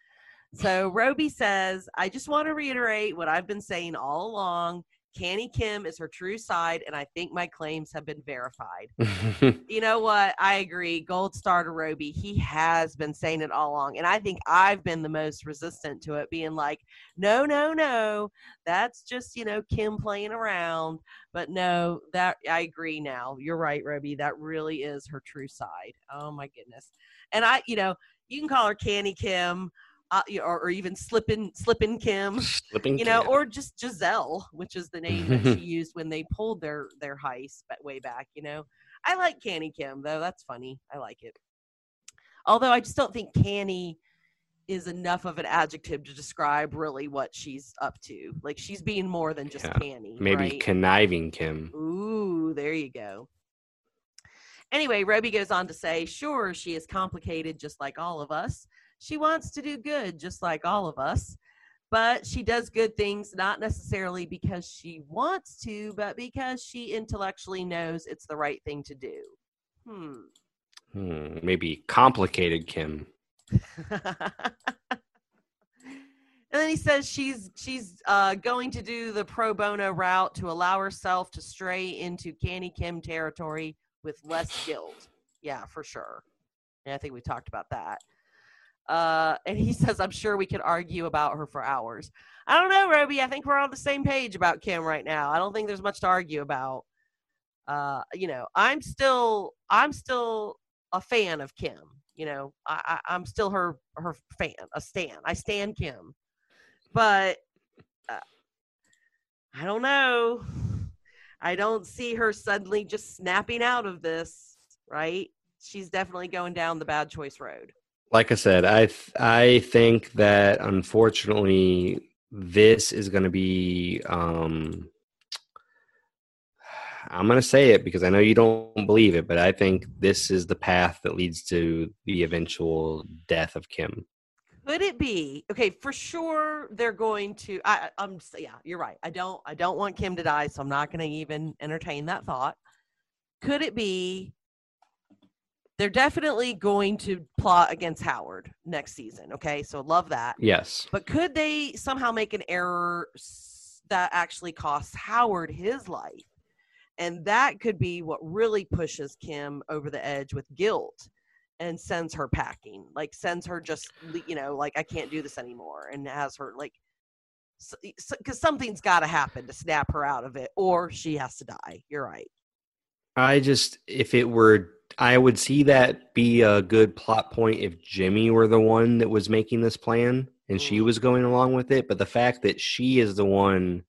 So Roby says, I just want to reiterate what I've been saying all along. Canny Kim is her true side, and I think my claims have been verified. You know what? I agree. Gold star to Roby. He has been saying it all along. And I think I've been the most resistant to it, being like, no, no, no. That's just, you know, Kim playing around. But no, that I agree now. You're right, Roby. That really is her true side. Oh, my goodness. And I, you know, you can call her Canny Kim. Uh, or, or even Slippin' Slippin' Kim, Slipping you know, Kim. or just Giselle, which is the name that she used when they pulled their their heist way back. You know, I like Canny Kim though; that's funny. I like it. Although I just don't think Canny is enough of an adjective to describe really what she's up to. Like she's being more than just Yeah, canny. maybe right? conniving Kim. Ooh, there you go. Anyway, Roby goes on to say, sure, she is complicated just like all of us. She wants to do good just like all of us. But she does good things not necessarily because she wants to, but because she intellectually knows it's the right thing to do. Hmm. Hmm, maybe complicated Kim. And then he says she's she's uh, going to do the pro bono route to allow herself to stray into Canny Kim territory with less guilt. Yeah, for sure. And I think we talked about that. Uh, and he says, I'm sure we could argue about her for hours. I don't know, Roby. I think we're on the same page about Kim right now. I don't think there's much to argue about. Uh, you know, I'm still I'm still a fan of Kim. You know, I, I, I'm still her her fan, a stan. I stan Kim. But uh, I don't know. I don't see her suddenly just snapping out of this, right? She's definitely going down the bad choice road. Like I said, I th- I think that unfortunately this is going to be. Um, I'm going to say it because I know you don't believe it, but I think this is the path that leads to the eventual death of Kim. Could it be okay? For sure, they're going to. I, I'm yeah, you're right. I don't. I don't want Kim to die, so I'm not going to even entertain that thought. Could it be? They're definitely going to plot against Howard next season. Okay, so love that. Yes. But could they somehow make an error that actually costs Howard his life? And that could be what really pushes Kim over the edge with guilt and sends her packing, like sends her just, you know, like, I can't do this anymore, and has her like, because something's got to happen to snap her out of it, or she has to die. You're right. I just, if it were, I would see that be a good plot point if Jimmy were the one that was making this plan and mm. she was going along with it. But the fact that she is the one,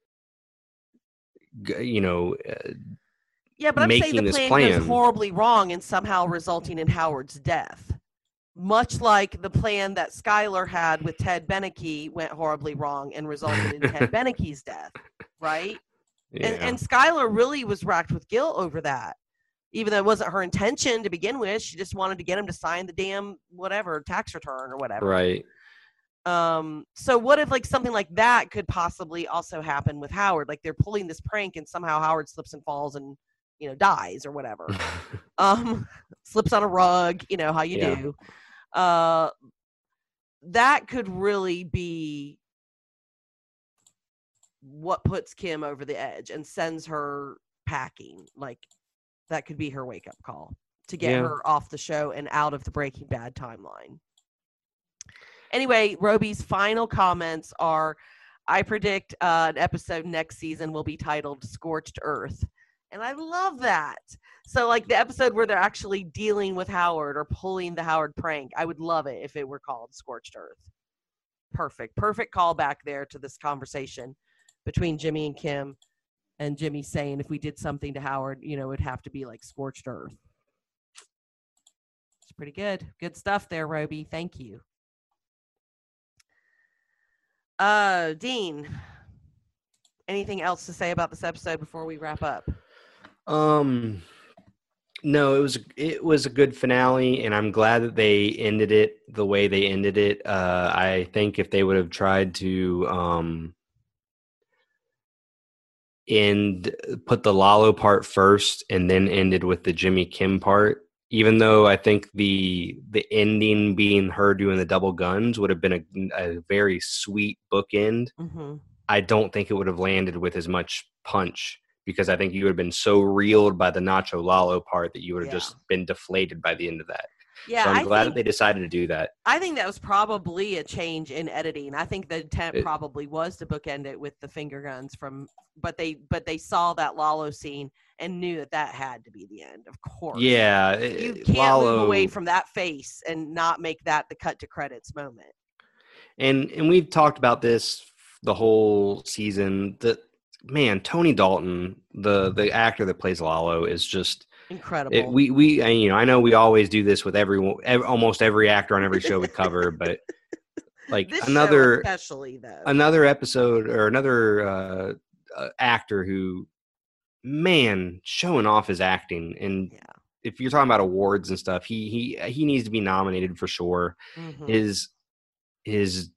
you know, uh, yeah, but I'm saying the plan, plan goes horribly wrong and somehow resulting in Howard's death. Much like the plan that Skylar had with Ted Beneke went horribly wrong and resulted in Ted Beneke's death, right? Yeah. And, and Skylar really was racked with guilt over that, even though it wasn't her intention to begin with. She just wanted to get him to sign the damn whatever tax return or whatever. Right. Um. So what if like something like that could possibly also happen with Howard? Like they're pulling this prank and somehow Howard slips and falls and, you know, dies or whatever. um, slips on a rug. You know how you yeah. do. Uh, that could really be what puts Kim over the edge and sends her packing. Like that could be her wake up call to get yeah. her off the show and out of the Breaking Bad timeline. Anyway, Roby's final comments are, I predict uh, an episode next season will be titled Scorched Earth. And I love that. So like the episode where they're actually dealing with Howard or pulling the Howard prank, I would love it if it were called Scorched Earth. Perfect. Perfect callback there to this conversation between Jimmy and Kim, and Jimmy saying if we did something to Howard, you know, it'd have to be like Scorched Earth. It's pretty good. Good stuff there, Roby. Thank you. Uh, Dean, anything else to say about this episode before we wrap up? Um, no, it was it was a good finale, and I'm glad that they ended it the way they ended it. Uh, I think if they would have tried to um, end put the Lalo part first and then ended with the Jimmy Kim part, even though I think the the ending being her doing the double guns would have been a, a very sweet bookend, mm-hmm. I don't think it would have landed with as much punch, because I think you would have been so reeled by the Nacho Lalo part that you would have yeah. just been deflated by the end of that. Yeah, so I'm I glad think, that they decided to do that. I think that was probably a change in editing. I think the intent it, probably was to bookend it with the finger guns from, but they but they saw that Lalo scene and knew that that had to be the end. Of course, yeah, you can't Lalo, move away from that face and not make that the cut to credits moment. And and we've talked about this the whole season. That man, Tony Dalton, the the actor that plays Lalo, is just incredible. It, we we and, you know, I know we always do this with everyone, every, almost every actor on every show we cover, but like this another show especially though another episode or another uh, uh, actor who, man, showing off his acting. And yeah. if you're talking about awards and stuff, he he he needs to be nominated for sure. Mm-hmm. His his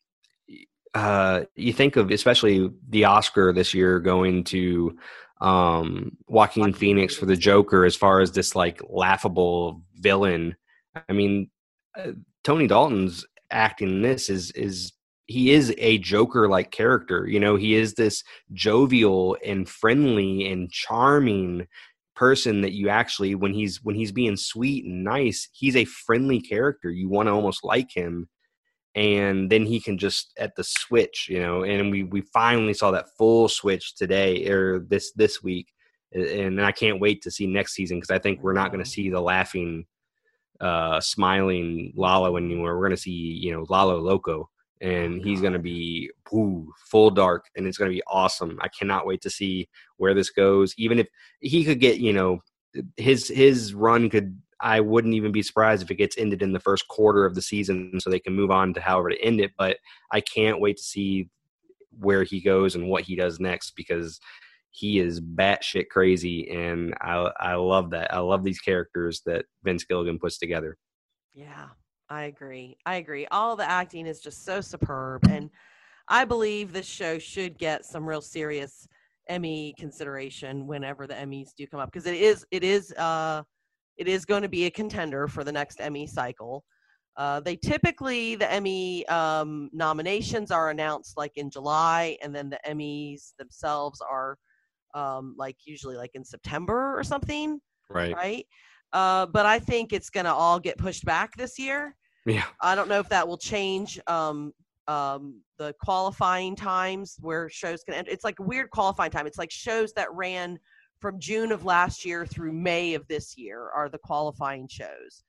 uh, you think of especially the Oscar this year going to um Joaquin, Joaquin Phoenix for the Joker, as far as this like laughable villain. I mean, uh, Tony Dalton's acting in this is is he is a Joker like character. You know, he is this jovial and friendly and charming person that you actually, when he's when he's being sweet and nice, he's a friendly character. You want to almost like him. And then he can just at the switch, you know, and we, we finally saw that full switch today or this, this week. And I can't wait to see next season, because I think we're not going to see the laughing, uh, smiling Lalo anymore. We're going to see, you know, Lalo Loco, and he's going to be ooh, full dark, and it's going to be awesome. I cannot wait to see where this goes. Even if he could get, you know, his, his run could, I wouldn't even be surprised if it gets ended in the first quarter of the season so they can move on to however to end it. But I can't wait to see where he goes and what he does next, because he is batshit crazy. And I, I love that. I love these characters that Vince Gilligan puts together. Yeah. I agree. I agree. All the acting is just so superb, and I believe this show should get some real serious Emmy consideration whenever the Emmys do come up, because it is it is uh it is going to be a contender for the next Emmy cycle. Uh, they typically the Emmy um, nominations are announced like in July, and then the Emmys themselves are um, like usually like in September or something, Right. right? Uh, but I think it's going to all get pushed back this year. Yeah. I don't know if that will change um, um, the qualifying times where shows can enter. It's like a weird qualifying time. It's like shows that ran from June of last year through May of this year are the qualifying shows.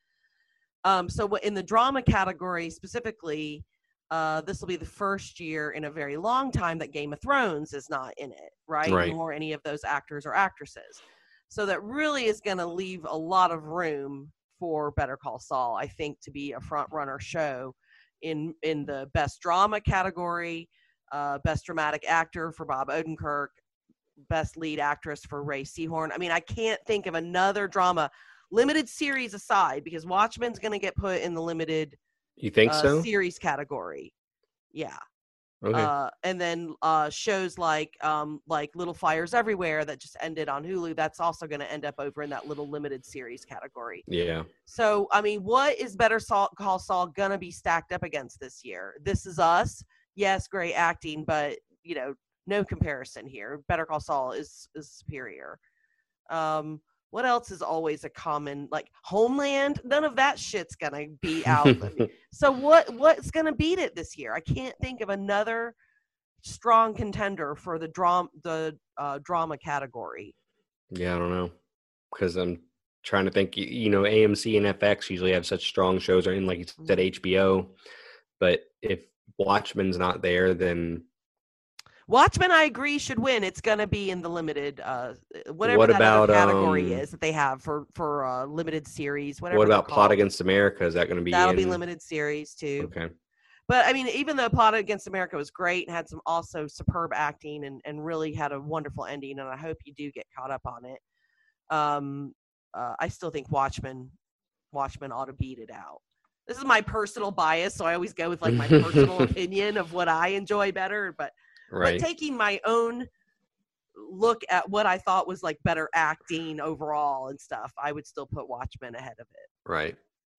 Um, so in the drama category specifically, uh, this will be the first year in a very long time that Game of Thrones is not in it, right? Right. Nor any of those actors or actresses. So that really is going to leave a lot of room for Better Call Saul, I think, to be a front runner show in in the best drama category, uh, best dramatic actor for Bob Odenkirk, best lead actress for Ray Seahorn. I mean, I can't think of another drama, limited series aside, because Watchmen's going to get put in the limited You think uh, so? series category. Yeah. Okay. Uh, and then uh, shows like um, like Little Fires Everywhere that just ended on Hulu, that's also going to end up over in that little limited series category. Yeah. So, I mean, what is Better Saul, Call Saul going to be stacked up against this year? This Is Us. Yes, great acting, but, you know, no comparison here. Better Call Saul is, is superior. Um, what else is always a common, like Homeland? None of that shit's going to be out. So what what's going to beat it this year? I can't think of another strong contender for the drama the uh, drama category. Yeah, I don't know, because I'm trying to think. You know, A M C and F X usually have such strong shows, or in like you said, H B O. But if Watchmen's not there, then Watchmen, I agree, should win. It's going to be in the limited, uh, whatever what that about, other category um, is that they have for for uh, limited series. Whatever. what they're about Plot called. Against America? Is that going to be That'll in? be limited series too. Okay. But I mean, even though Plot Against America was great and had some also superb acting and, and really had a wonderful ending, and I hope you do get caught up on it. Um, uh, I still think Watchmen, Watchmen ought to beat it out. This is my personal bias, so I always go with like my personal opinion of what I enjoy better. But, Right. but taking my own look at what I thought was like better acting overall and stuff, I would still put Watchmen ahead of it. Right.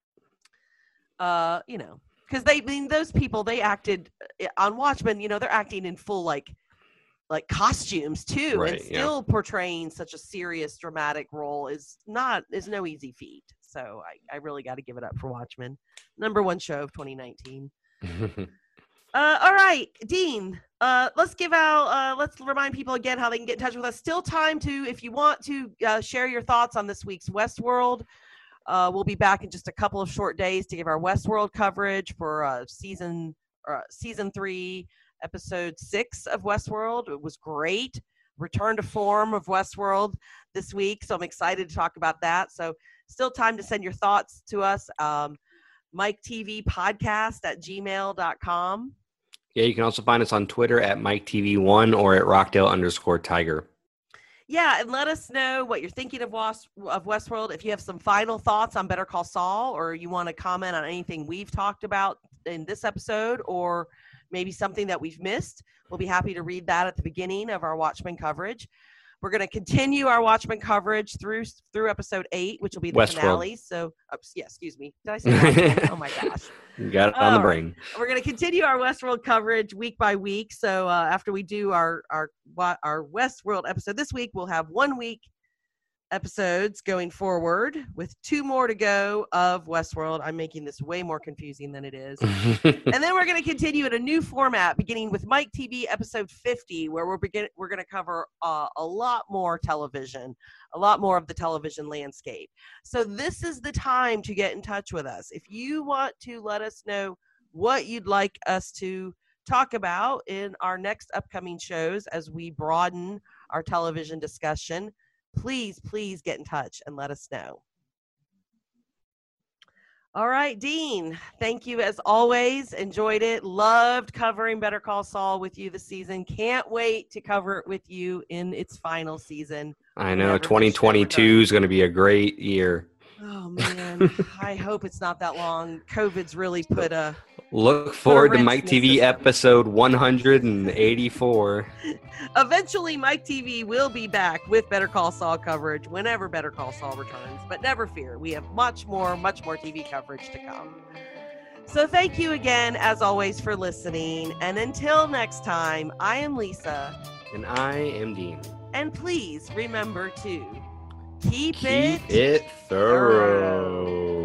Uh, you know. Because they, I mean, those people, they acted on Watchmen, you know, they're acting in full, like, like costumes, too. Right, and still yeah. portraying such a serious, dramatic role is not, is no easy feat. So I, I really got to give it up for Watchmen. Number one show of twenty nineteen. uh, all right, Dean, uh, let's give out, uh, let's remind people again how they can get in touch with us. Still time to, if you want to uh, share your thoughts on this week's Westworld. Uh, we'll be back in just a couple of short days to give our Westworld coverage for uh, season uh, season three, episode six of Westworld. It was great. Return to form of Westworld this week, so I'm excited to talk about that. So still time to send your thoughts to us. Um, Mike T V podcast at gmail dot com. Yeah, you can also find us on Twitter at Mike T V one or at Rockdale underscore Tiger. Yeah, and let us know what you're thinking of, Was- of Westworld. If you have some final thoughts on Better Call Saul, or you want to comment on anything we've talked about in this episode, or maybe something that we've missed, we'll be happy to read that at the beginning of our Watchmen coverage. We're going to continue our Watchmen coverage through through episode eight, which will be the Westworld. finale. So, oh, yeah, excuse me. Did I say Watchmen? Oh, my gosh. You got it on All the brain. Right. We're going to continue our Westworld coverage week by week. So uh, after we do our, our, our Westworld episode this week, we'll have one week episodes going forward with two more to go of Westworld. I'm making this way more confusing than it is. And then we're going to continue in a new format, beginning with Mike T V episode fifty, where we're begin- we're going to cover uh, a lot more television, a lot more of the television landscape. So this is the time to get in touch with us. If you want to let us know what you'd like us to talk about in our next upcoming shows as we broaden our television discussion, please, please get in touch and let us know. All right, Dean, thank you as always. Enjoyed it. Loved covering Better Call Saul with you this season. Can't wait to cover it with you in its final season. I know twenty twenty-two is going to be a great year. Oh man, I hope it's not that long. COVID's really put a Look forward to wrench Mike in the T V system. episode one hundred eighty-four. Eventually, Mike T V will be back with Better Call Saul coverage whenever Better Call Saul returns. But never fear, we have much more, much more T V coverage to come. So thank you again, as always, for listening. And until next time, I am Lisa. And I am Dean. And please remember to keep, Keep it, it thorough.